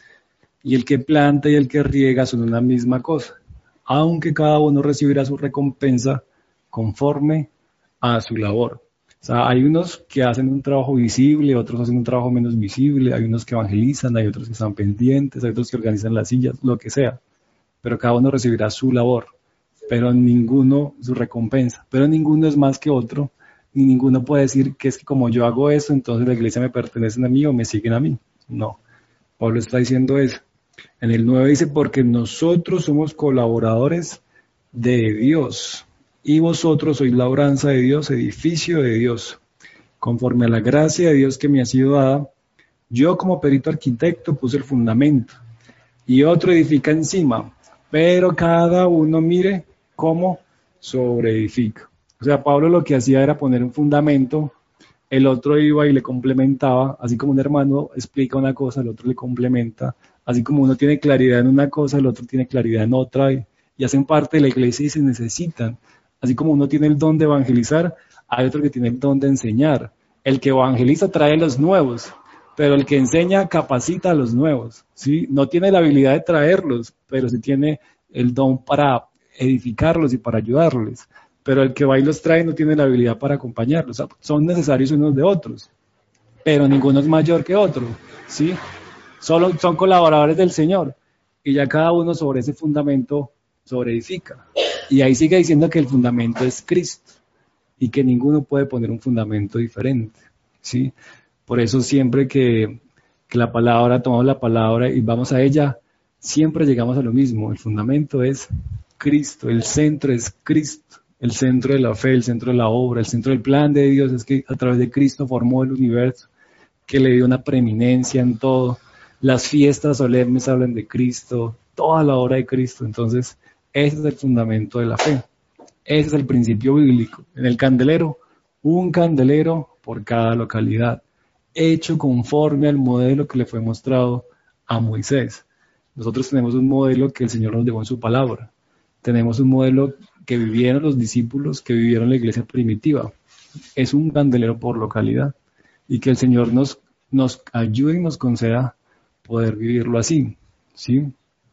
Y el que planta y el que riega son una misma cosa, aunque cada uno recibirá su recompensa conforme a su labor. O sea, hay unos que hacen un trabajo visible, otros hacen un trabajo menos visible, hay unos que evangelizan, hay otros que están pendientes, hay otros que organizan las sillas, lo que sea. Pero cada uno recibirá su labor, pero ninguno su recompensa, pero ninguno es más que otro, ni ninguno puede decir que es que como yo hago esto, entonces la iglesia me pertenece a mí o me siguen a mí. No, Pablo está diciendo eso. En el nueve dice, porque nosotros somos colaboradores de Dios, y vosotros sois labranza de Dios, edificio de Dios. Conforme a la gracia de Dios que me ha sido dada, yo como perito arquitecto puse el fundamento, y otro edifica encima, pero cada uno mire cómo sobreedifica. O sea, Pablo lo que hacía era poner un fundamento, el otro iba y le complementaba, así como un hermano explica una cosa, el otro le complementa, así como uno tiene claridad en una cosa, el otro tiene claridad en otra, y, y hacen parte de la iglesia y se necesitan. Así como uno tiene el don de evangelizar, hay otro que tiene el don de enseñar. El que evangeliza trae a los nuevos, pero el que enseña capacita a los nuevos, ¿sí? No tiene la habilidad de traerlos, pero sí tiene el don para edificarlos y para ayudarles. Pero el que va y los trae no tiene la habilidad para acompañarlos. O sea, son necesarios unos de otros, pero ninguno es mayor que otro, ¿sí? Solo son colaboradores del Señor, y ya cada uno sobre ese fundamento sobreedifica. Y ahí sigue diciendo que el fundamento es Cristo, y que ninguno puede poner un fundamento diferente, ¿sí? Por eso siempre que, que la palabra, tomamos la palabra y vamos a ella, siempre llegamos a lo mismo. El fundamento es Cristo, el centro es Cristo, el centro de la fe, el centro de la obra, el centro del plan de Dios es que a través de Cristo formó el universo, que le dio una preeminencia en todo. Las fiestas solemnes hablan de Cristo, toda la obra de Cristo. Entonces, ese es el fundamento de la fe. Ese es el principio bíblico. En el candelero, un candelero por cada localidad, hecho conforme al modelo que le fue mostrado a Moisés. Nosotros tenemos un modelo que el Señor nos dejó en su palabra. Tenemos un modelo que vivieron los discípulos, que vivieron la iglesia primitiva. Es un candelero por localidad. Y que el Señor nos, nos ayude y nos conceda poder vivirlo así, ¿sí?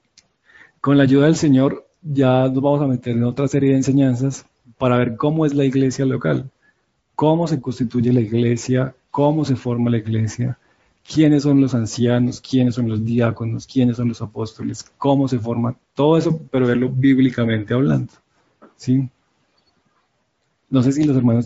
Con la ayuda del Señor ya nos vamos a meter en otra serie de enseñanzas para ver cómo es la iglesia local, cómo se constituye la iglesia, cómo se forma la iglesia, quiénes son los ancianos, quiénes son los diáconos, quiénes son los apóstoles, cómo se forma, todo eso, pero verlo bíblicamente hablando, ¿sí? No sé si los hermanos